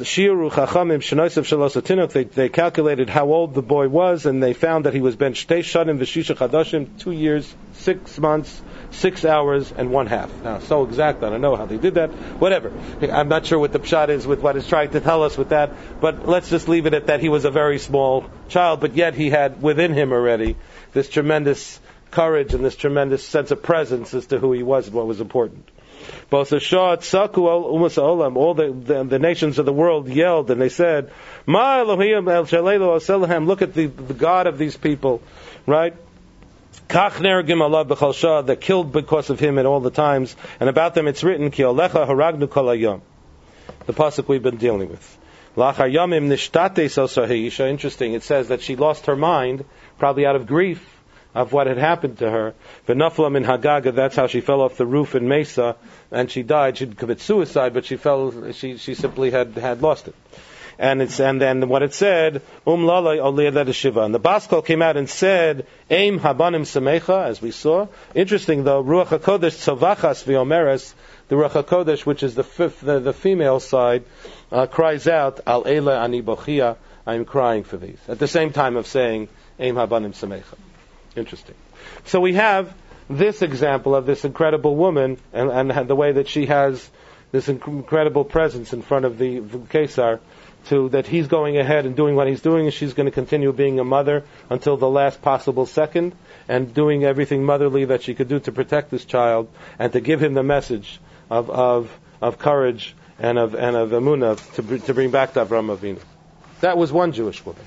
they, they calculated how old the boy was, and they found that he was ben shtei shanim v'shisha chadashim, two years, six months, six hours, and one half. Now, so exact, I don't know how they did that. Whatever. I'm not sure what the pshat is with what it's trying to tell us with that, but let's just leave it at that he was a very small child, but yet he had within him already this tremendous courage and this tremendous sense of presence as to who he was and what was important. Both the Shah, Tsaku, all the, the the nations of the world yelled and they said, Ma Elohim el Shalelu Aselahem, look at the, the God of these people, right? Kach nergim Allah b'chal Shah, they're killed because of him at all the times, and about them it's written, Ki Olecha haragnu kol hayom, the pasuk we've been dealing with. Lachar yamim nishtate sosahiyisha, interesting, it says that she lost her mind, probably out of grief of what had happened to her. V'nafla min hagaga, that's how she fell off the roof in Mesa, and she died. She didn't commit suicide, but she fell. She she simply had had lost it. And it's and then what it said, um lalay oliyah shiva. And the Baskal came out and said, aim habanim samecha, as we saw. Interesting though, Ruach Hakodesh tzavachas v'omeres, the Ruach Hakodesh, which is the fifth, the, the female side, uh, cries out, al eila ani bochia, I am crying for these. At the same time of saying, aim habanim samecha. Interesting. So we have this example of this incredible woman and, and the way that she has this incredible presence in front of the, the Kesar, to that he's going ahead and doing what he's doing, and she's going to continue being a mother until the last possible second, and doing everything motherly that she could do to protect this child and to give him the message of of, of courage and of and of emunah to to bring back to Avraham Avinu. That was one Jewish woman.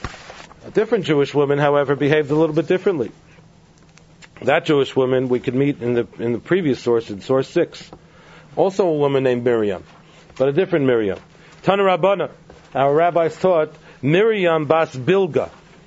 A different Jewish woman, however, behaved a little bit differently. That Jewish woman we could meet in the in the previous source, in source six. Also a woman named Miriam, but a different Miriam. Tana Rabbana, our rabbis taught Miriam bas Bilga.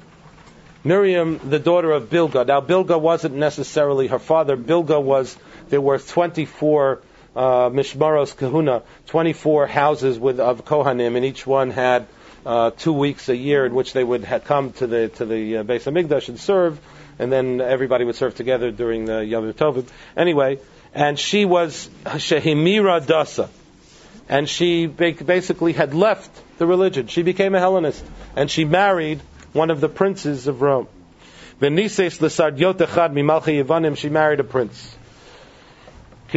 Miriam, the daughter of Bilga. Now Bilga wasn't necessarily her father. Bilga was, there were twenty-four uh, Mishmaros Kahuna, twenty-four houses with of Kohanim, and each one had Uh, two weeks a year in which they would ha- come to the to the uh, Beis Hamikdash and serve, and then everybody would serve together during the Yom Tovim. Anyway, and she was Shehimira Dasa, and she ba- basically had left the religion. She became a Hellenist, and she married one of the princes of Rome. V'nises l'sardiot echad mimalchi Yevanim, she married a prince. When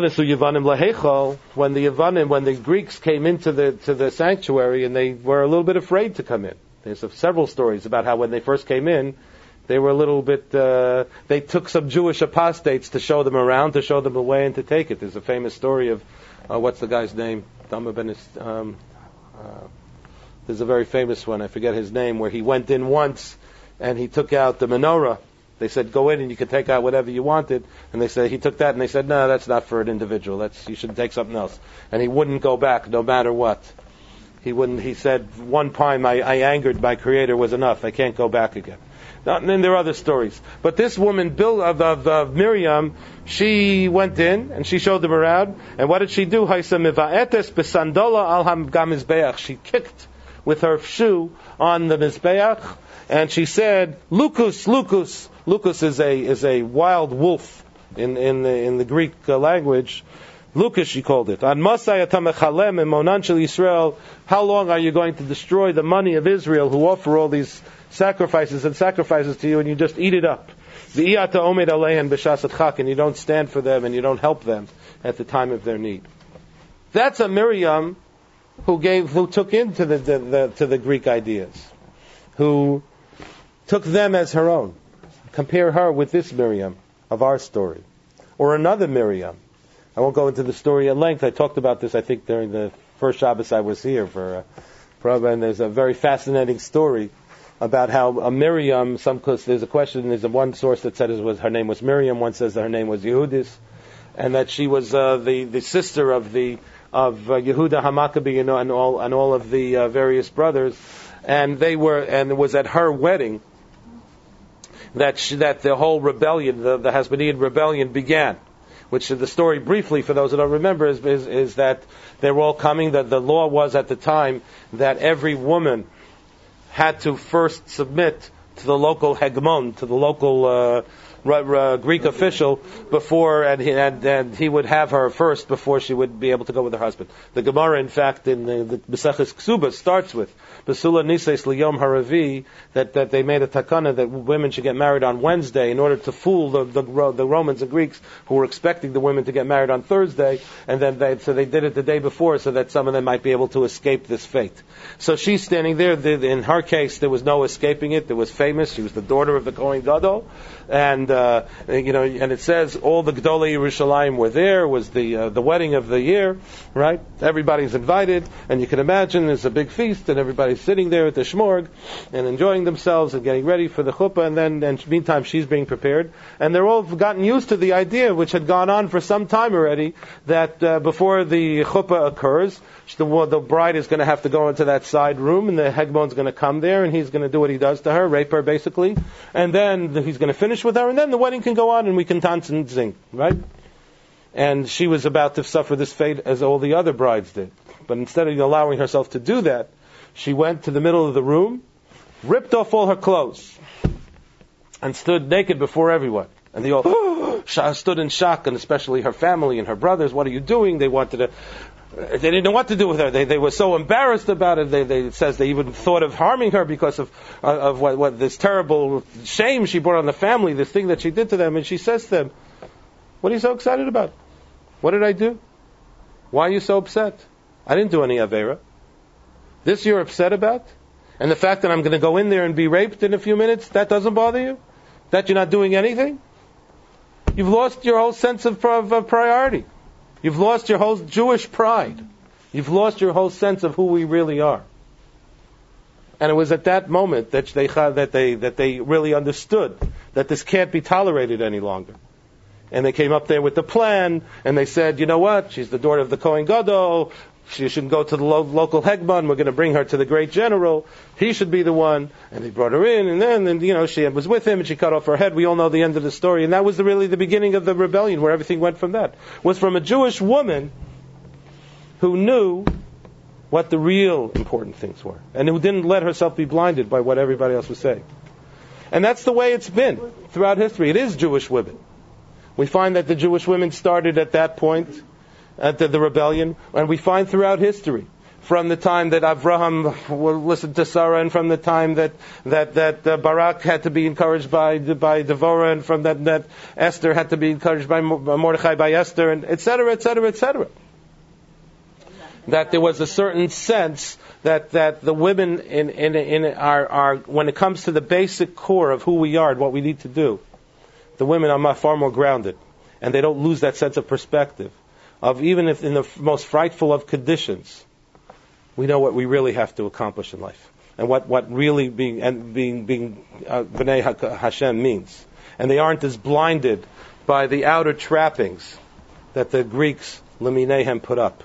the Yevanim, when the Greeks came into the to the sanctuary, and they were a little bit afraid to come in. There's several stories about how when they first came in, they were a little bit. Uh, they took some Jewish apostates to show them around, to show them a way, and to take it. There's a famous story of uh, what's the guy's name? Um, uh, there's a very famous one. I forget his name, where he went in once and he took out the menorah. They said, go in and you can take out whatever you wanted. And they said, he took that and they said, no, that's not for an individual. That's, you should take something else. And he wouldn't go back no matter what. He wouldn't, he said, one time I, I angered my creator was enough. I can't go back again. Now, and then there are other stories. But this woman, Bill, of, of, of Miriam, she went in and she showed them around. And what did she do? She kicked with her shoe on the Mizbeach, and she said, Lukus, Lukus. Lukus is a is a wild wolf in, in, the, in the Greek uh, language. Lukas, she called it. An Masai atamechalem and monan shel Yisrael. How long are you going to destroy the money of Israel who offer all these sacrifices and sacrifices to you, and you just eat it up? V'iyata omed aleihen b'shas adchak, and you don't stand for them and you don't help them at the time of their need. That's a Miriam who gave, who took into the, the, the to the Greek ideas, who took them as her own. Compare her with this Miriam of our story, or another Miriam. I won't go into the story at length. I talked about this, I think, during the first Shabbos I was here for uh, Prabhupada, and there's a very fascinating story about how a Miriam, some, there's a question, there's a one source that said it was, her name was Miriam, one says that her name was Yehudis, and that she was uh, the, the sister of the of uh, Yehuda Hamakabi, you know, and all and all of the uh, various brothers, and they were, and it was at her wedding that she, that the whole rebellion, the, the Hasmonean rebellion began. Which the story, briefly, for those who don't remember, is, is, is that they were all coming. That the law was at the time that every woman had to first submit to the local hegemon, to the local uh, uh, Greek official, before, and he, and, and he would have her first before she would be able to go with her husband. The Gemara, in fact, in the, the Maseches Ksuba starts with Besula Nises Liyom Haravi, that that they made a takana that women should get married on Wednesday in order to fool the, the the Romans and Greeks who were expecting the women to get married on Thursday, and then they so they did it the day before so that some of them might be able to escape this fate. So she's standing there. In her case, there was no escaping it. It was famous. She was the daughter of the Kohen Gadol, and uh, you know, and it says all the Gedolei Yerushalayim were there. It was the uh, the wedding of the year, right? Everybody's invited, and you can imagine there's a big feast, and everybody's sitting there at the shmorg and enjoying themselves and getting ready for the chuppah, and then and meantime she's being prepared, and they're all gotten used to the idea, which had gone on for some time already, that uh, before the chuppah occurs, the, the bride is going to have to go into that side room, and the hegmon's going to come there, and he's going to do what he does to her, rape her basically, and then he's going to finish with her, and then the wedding can go on, and we can dance and sing, right? And she was about to suffer this fate as all the other brides did, but instead of allowing herself to do that, she went to the middle of the room, ripped off all her clothes, and stood naked before everyone. And they all stood in shock, and especially her family and her brothers. What are you doing? They wanted to. They didn't know what to do with her. They they were so embarrassed about it. They they it says they even thought of harming her because of uh, of what, what this terrible shame she brought on the family. This thing that she did to them. And she says to them, "What are you so excited about? What did I do? Why are you so upset? I didn't do any avera. This you're upset about? And the fact that I'm going to go in there and be raped in a few minutes, that doesn't bother you? That you're not doing anything? You've lost your whole sense of, of priority. You've lost your whole Jewish pride. You've lost your whole sense of who we really are." And it was at that moment that they that they that they really understood that this can't be tolerated any longer. And they came up there with the plan, and they said, you know what? She's the daughter of the Kohen Gadol. She shouldn't go to the lo- local Hegman. We're going to bring her to the great general. He should be the one. And they brought her in, and then, and, you know, she was with him, and she cut off her head. We all know the end of the story. And that was the, really the beginning of the rebellion, where everything went from that. Was from a Jewish woman who knew what the real important things were, and who didn't let herself be blinded by what everybody else was saying. And that's the way it's been throughout history. It is Jewish women. We find that the Jewish women started at that point, at the, the rebellion, and we find throughout history, from the time that Avraham listened to Sarah, and from the time that that that uh, Barak had to be encouraged by by Devorah, and from that that Esther had to be encouraged by Mordechai by Esther, and et cetera, et cetera, et cetera. That there was a certain sense that that the women in in in our our when it comes to the basic core of who we are and what we need to do, the women are far more grounded, and they don't lose that sense of perspective. Of even if in the most frightful of conditions, we know what we really have to accomplish in life, and what, what really being and being being uh, B'nai Hashem means, and they aren't as blinded by the outer trappings that the Greeks Lemineihem put up.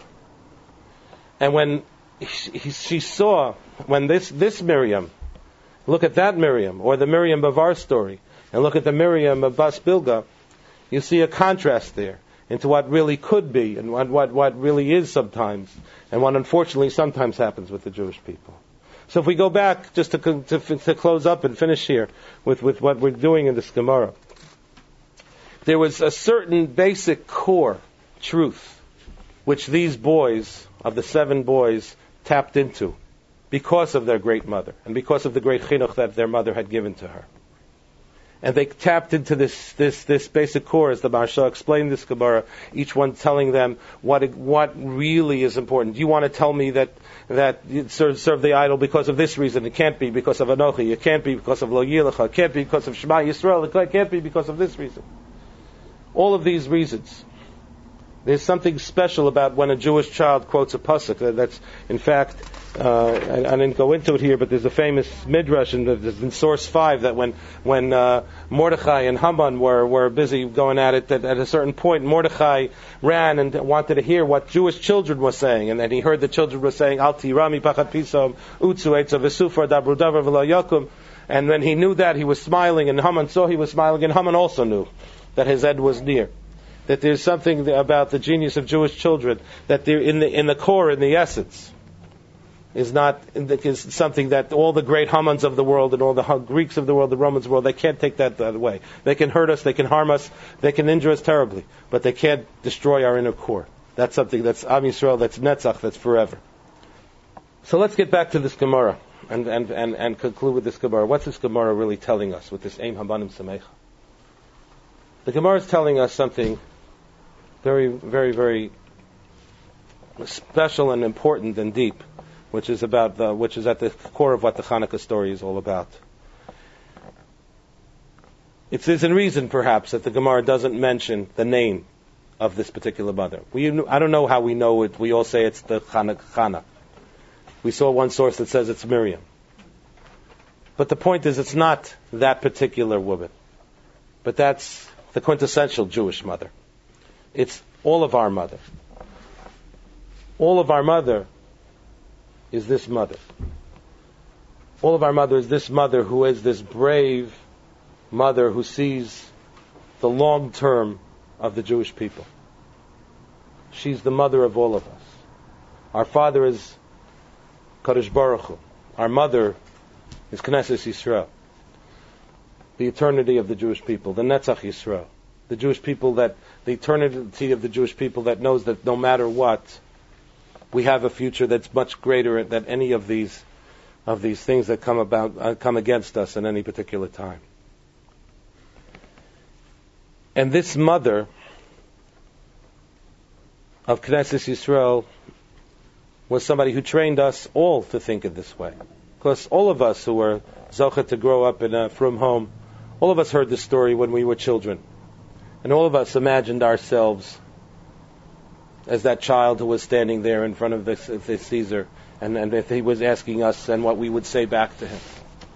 And when he, he, she saw, when this this Miriam, look at that Miriam, or the Miriam of our story, and look at the Miriam of Bas Bilga, you see a contrast there into what really could be, and what, what, what really is sometimes, and what unfortunately sometimes happens with the Jewish people. So if we go back, just to, to, to close up and finish here with, with what we're doing in this Gemara, there was a certain basic core truth which these boys, of the seven boys, tapped into because of their great mother and because of the great chinuch that their mother had given to her. And they tapped into this this this basic core, as the Maharsha explained this Gemara, each one telling them what what really is important. You want to tell me that that you serve, serve the idol because of this reason? It can't be because of Anochi. It can't be because of Lo Yilecha. It can't be because of Shema Yisrael. It can't be because of this reason. All of these reasons. There's something special about when a Jewish child quotes a pasuk. That's, in fact, uh, I, I didn't go into it here, but there's a famous midrash in, in source five that when when uh, Mordechai and Haman were, were busy going at it, that at a certain point Mordechai ran and wanted to hear what Jewish children were saying, and then he heard the children were saying, "Al tirami pachat pisom utzu etzav v'sufar dabru davar v'lo yakum," and when he knew that, he was smiling, and Haman saw he was smiling, and Haman also knew that his end was near. That there's something about the genius of Jewish children that they're in the in the core, in the essence, is not is something that all the great Hamans of the world and all the Greeks of the world, the Romans of the world, they can't take that, that away. They can hurt us, they can harm us, they can injure us terribly, but they can't destroy our inner core. That's something that's Am Yisrael, that's Netzach, that's forever. So let's get back to this Gemara and and, and, and conclude with this Gemara. What's this Gemara really telling us with this Eim Habanim Samecha? The Gemara is telling us something very, very, very special and important and deep, which is about the, which is at the core of what the Hanukkah story is all about. It's there's a reason, perhaps, that the Gemara doesn't mention the name of this particular mother. We, I don't know how we know it. We all say it's the Chana. We saw one source that says it's Miriam. But the point is, it's not that particular woman, but that's the quintessential Jewish mother. It's all of our mother. All of our mother is this mother. All of our mother is this mother who is this brave mother who sees the long term of the Jewish people. She's the mother of all of us. Our father is Kadosh Baruch Hu. Our mother is Knesset Yisrael, the eternity of the Jewish people, the Netzach Yisrael. The Jewish people that, the eternity of the Jewish people that knows that no matter what, we have a future that's much greater than any of these, of these things that come about, uh, come against us in any particular time. And this mother of Knesset Yisrael was somebody who trained us all to think in this way. Because all of us who were zocheh to grow up in a frum home, all of us heard this story when we were children. And all of us imagined ourselves as that child who was standing there in front of the, the Caesar, and, and if he was asking us and what we would say back to him.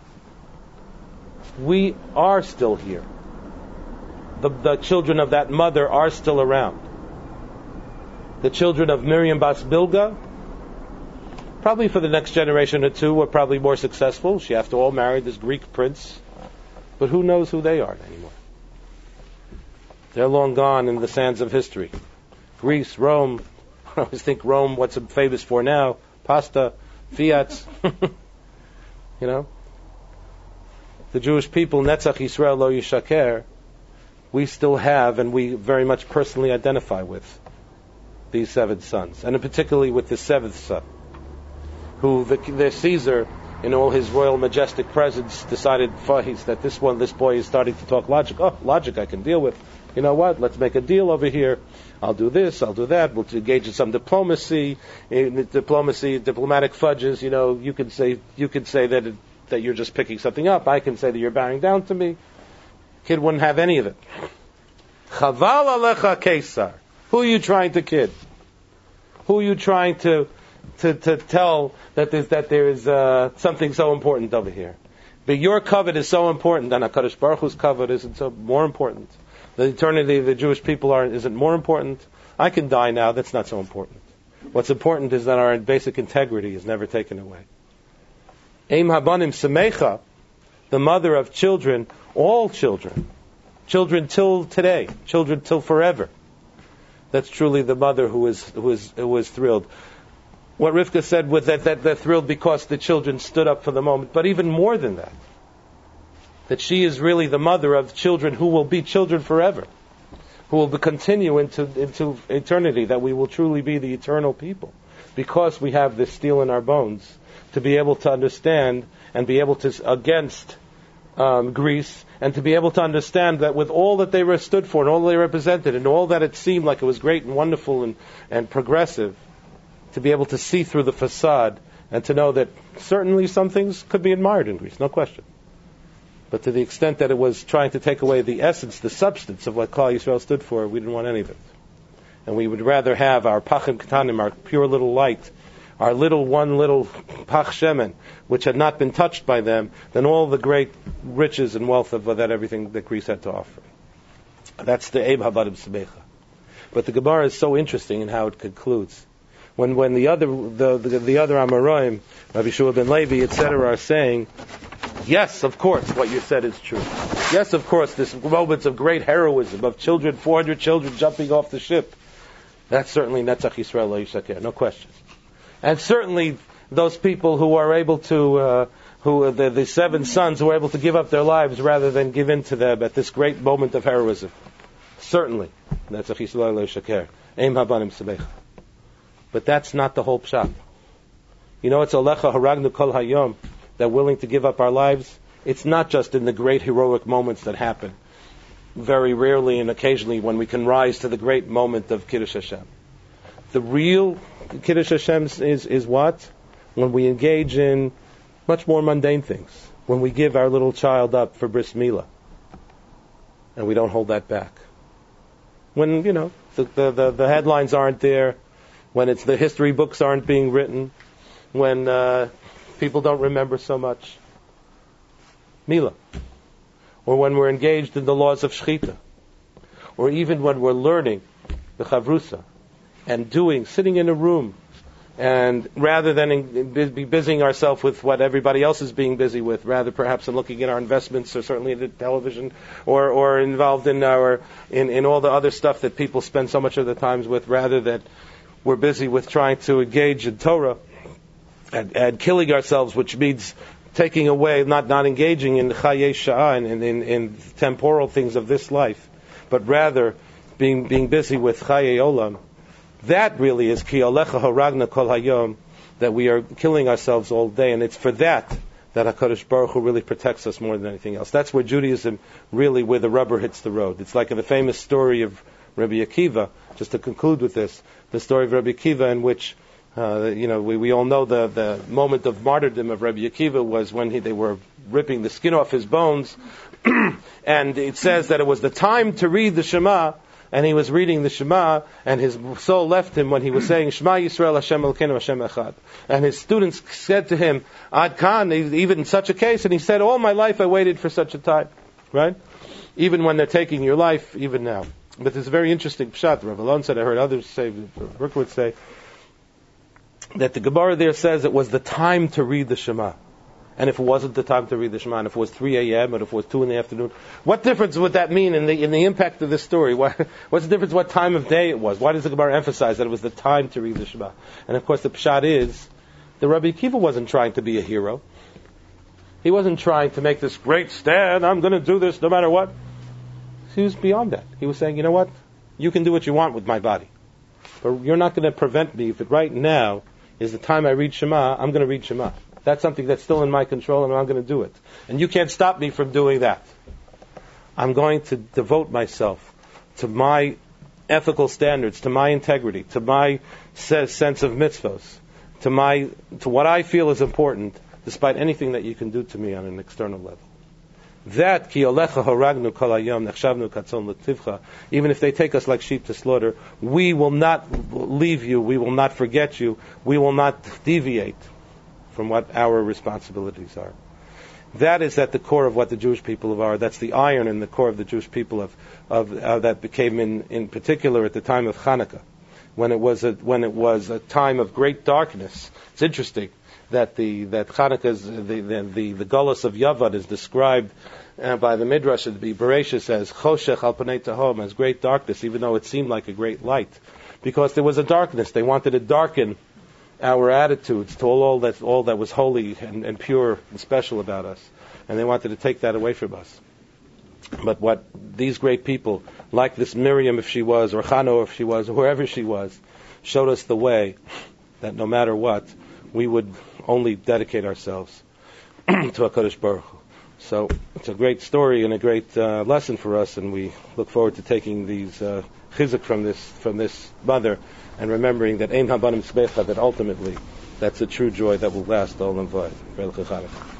We are still here. The, the children of that mother are still around. The children of Miriam Bas Bilga, probably for the next generation or two, were probably more successful. She, after all, married this Greek prince. But who knows who they are anymore? They're long gone in the sands of history. Greece, Rome. I always think Rome, what's it famous for now? Pasta, Fiats. You know? The Jewish people, Netzach Yisrael Lo Yishaker, we still have and we very much personally identify with these seven sons. And particularly with the seventh son, who the, the Caesar, in all his royal majestic presence, decided that this one, this boy is starting to talk logic. Oh, logic I can deal with. You know what? Let's make a deal over here. I'll do this, I'll do that. We'll engage in some diplomacy, in diplomacy, diplomatic fudges. You know, you can say you can say that it, that you're just picking something up. I can say that you're bowing down to me. Kid wouldn't have any of it. Chaval alecha Kesar. Who are you trying to kid? Who are you trying to to, to tell that there's that there is uh, something so important over here? But your covet is so important, and HaKadosh Baruch Hu's covet isn't so more important. The eternity of the Jewish people are isn't more important. I can die now. That's not so important. What's important is that our basic integrity is never taken away. Eim Habanim Samecha, the mother of children, all children, children till today, children till forever. That's truly the mother who is who is who is thrilled. what Rivka said was that, that they're thrilled because the children stood up for the moment. But even more than that, that she is really the mother of children who will be children forever, who will continue into, into eternity, that we will truly be the eternal people, because we have this steel in our bones, to be able to understand and be able to, against um, Greece, and to be able to understand that with all that they were stood for and all they represented and all that it seemed like it was great and wonderful and, and progressive, to be able to see through the facade and to know that certainly some things could be admired in Greece, no question. But to the extent that it was trying to take away the essence, the substance of what Klal Yisrael stood for, we didn't want any of it. And we would rather have our pachim ketanim, our pure little light, our little one little pach shemen, which had not been touched by them, than all the great riches and wealth of that everything that Greece had to offer. That's the Eib Habadim Sebecha. But the Gemara is so interesting in how it concludes. When when the other the the, the other Amoraim, Rabbi Shua ben Levi, et cetera, are saying, yes, of course, what you said is true. Yes, of course, this moments of great heroism of children, four hundred children jumping off the ship. That's certainly Netzach Yisrael Lo Yishakeh, no question. And certainly those people who are able to, uh, who the, the seven sons who are able to give up their lives rather than give in to them at this great moment of heroism. Certainly, Netzach Yisrael Lo Yishakeh, Eim Habanim Sebecha. But that's not the whole pshat. You know, it's Alecha Haragnu Kol Hayom, that willing to give up our lives. It's not just in the great heroic moments that happen, very rarely and occasionally, when we can rise to the great moment of Kiddush Hashem. The real Kiddush Hashem is, is what? When we engage in much more mundane things. When we give our little child up for bris milah. And we don't hold that back. When, you know, the, the, the, the headlines aren't there. When it's the history books aren't being written. When uh, people don't remember so much. Milah. Or when we're engaged in the laws of Shechita. Or even when we're learning the Chavrusa. And doing, sitting in a room. And rather than in, be busying ourselves with what everybody else is being busy with, rather perhaps in looking at our investments, or certainly in the television, or, or involved in our in, in all the other stuff that people spend so much of their times with, rather that we're busy with trying to engage in Torah and, and killing ourselves, which means taking away, not, not engaging in Chayei Sha'ah, in, in, in temporal things of this life, but rather being being busy with Chayei Olam. That really is Ki Alecha Haragna Kol Hayom, that we are killing ourselves all day, and it's for that that HaKadosh Baruch Hu really protects us more than anything else. That's where Judaism really, where the rubber hits the road. It's like in the famous story of Rabbi Akiva, just to conclude with this, the story of Rabbi Akiva in which, uh, you know, we, we all know the, the moment of martyrdom of Rabbi Akiva was when he, they were ripping the skin off his bones, and it says that it was the time to read the Shema, and he was reading the Shema, and his soul left him when he was saying, Shema Yisrael Hashem Elokeinu Hashem Echad. And his students said to him, Ad Kan, even in such a case, and he said, all my life I waited for such a time. Right? Even when they're taking your life, even now. But it's a very interesting pshat. Rav Alon said, I heard others say, Brooke would say, that the Gemara there says it was the time to read the Shema. And if it wasn't the time to read the Shema, and if it was three a.m., and if it was two in the afternoon, what difference would that mean in the in the impact of this story? Why, what's the difference what time of day it was? Why does the Gemara emphasize that it was the time to read the Shema? And of course the pshat is, the Rabbi Akiva wasn't trying to be a hero. He wasn't trying to make this great stand, I'm going to do this no matter what. He was beyond that. He was saying, you know what? You can do what you want with my body. But you're not going to prevent me if it right now is the time I read Shema, I'm going to read Shema. That's something that's still in my control, and I'm going to do it. And you can't stop me from doing that. I'm going to devote myself to my ethical standards, to my integrity, to my sense of mitzvos, to my to what I feel is important, despite anything that you can do to me on an external level. That, ki olecha haragnu kol hayom nechshavnu katzon l'tivcha, even if they take us like sheep to slaughter, we will not leave you, we will not forget you, we will not deviate from what our responsibilities are. That is at the core of what the Jewish people are. That's the iron in the core of the Jewish people of, of uh, that became in, in particular at the time of Hanukkah, when it was a, when it was a time of great darkness. It's interesting that the that Hanukkah's the the the, the Gullus of Yavad is described uh, by the Midrash at the Bereshis as Choshech al Panei Tahom, as great darkness, even though it seemed like a great light, because there was a darkness. They wanted to darken our attitudes to all that all that was holy and, and pure and special about us, and they wanted to take that away from us. But what these great people, like this Miriam if she was, or Chano if she was, or whoever she was, showed us the way that no matter what, we would only dedicate ourselves to HaKadosh Baruch Hu. So it's a great story and a great uh, lesson for us, and we look forward to taking these uh, chizuk from this from this mother, and remembering that Ein Habanim Sbecha, that ultimately that's a true joy that will last all and void.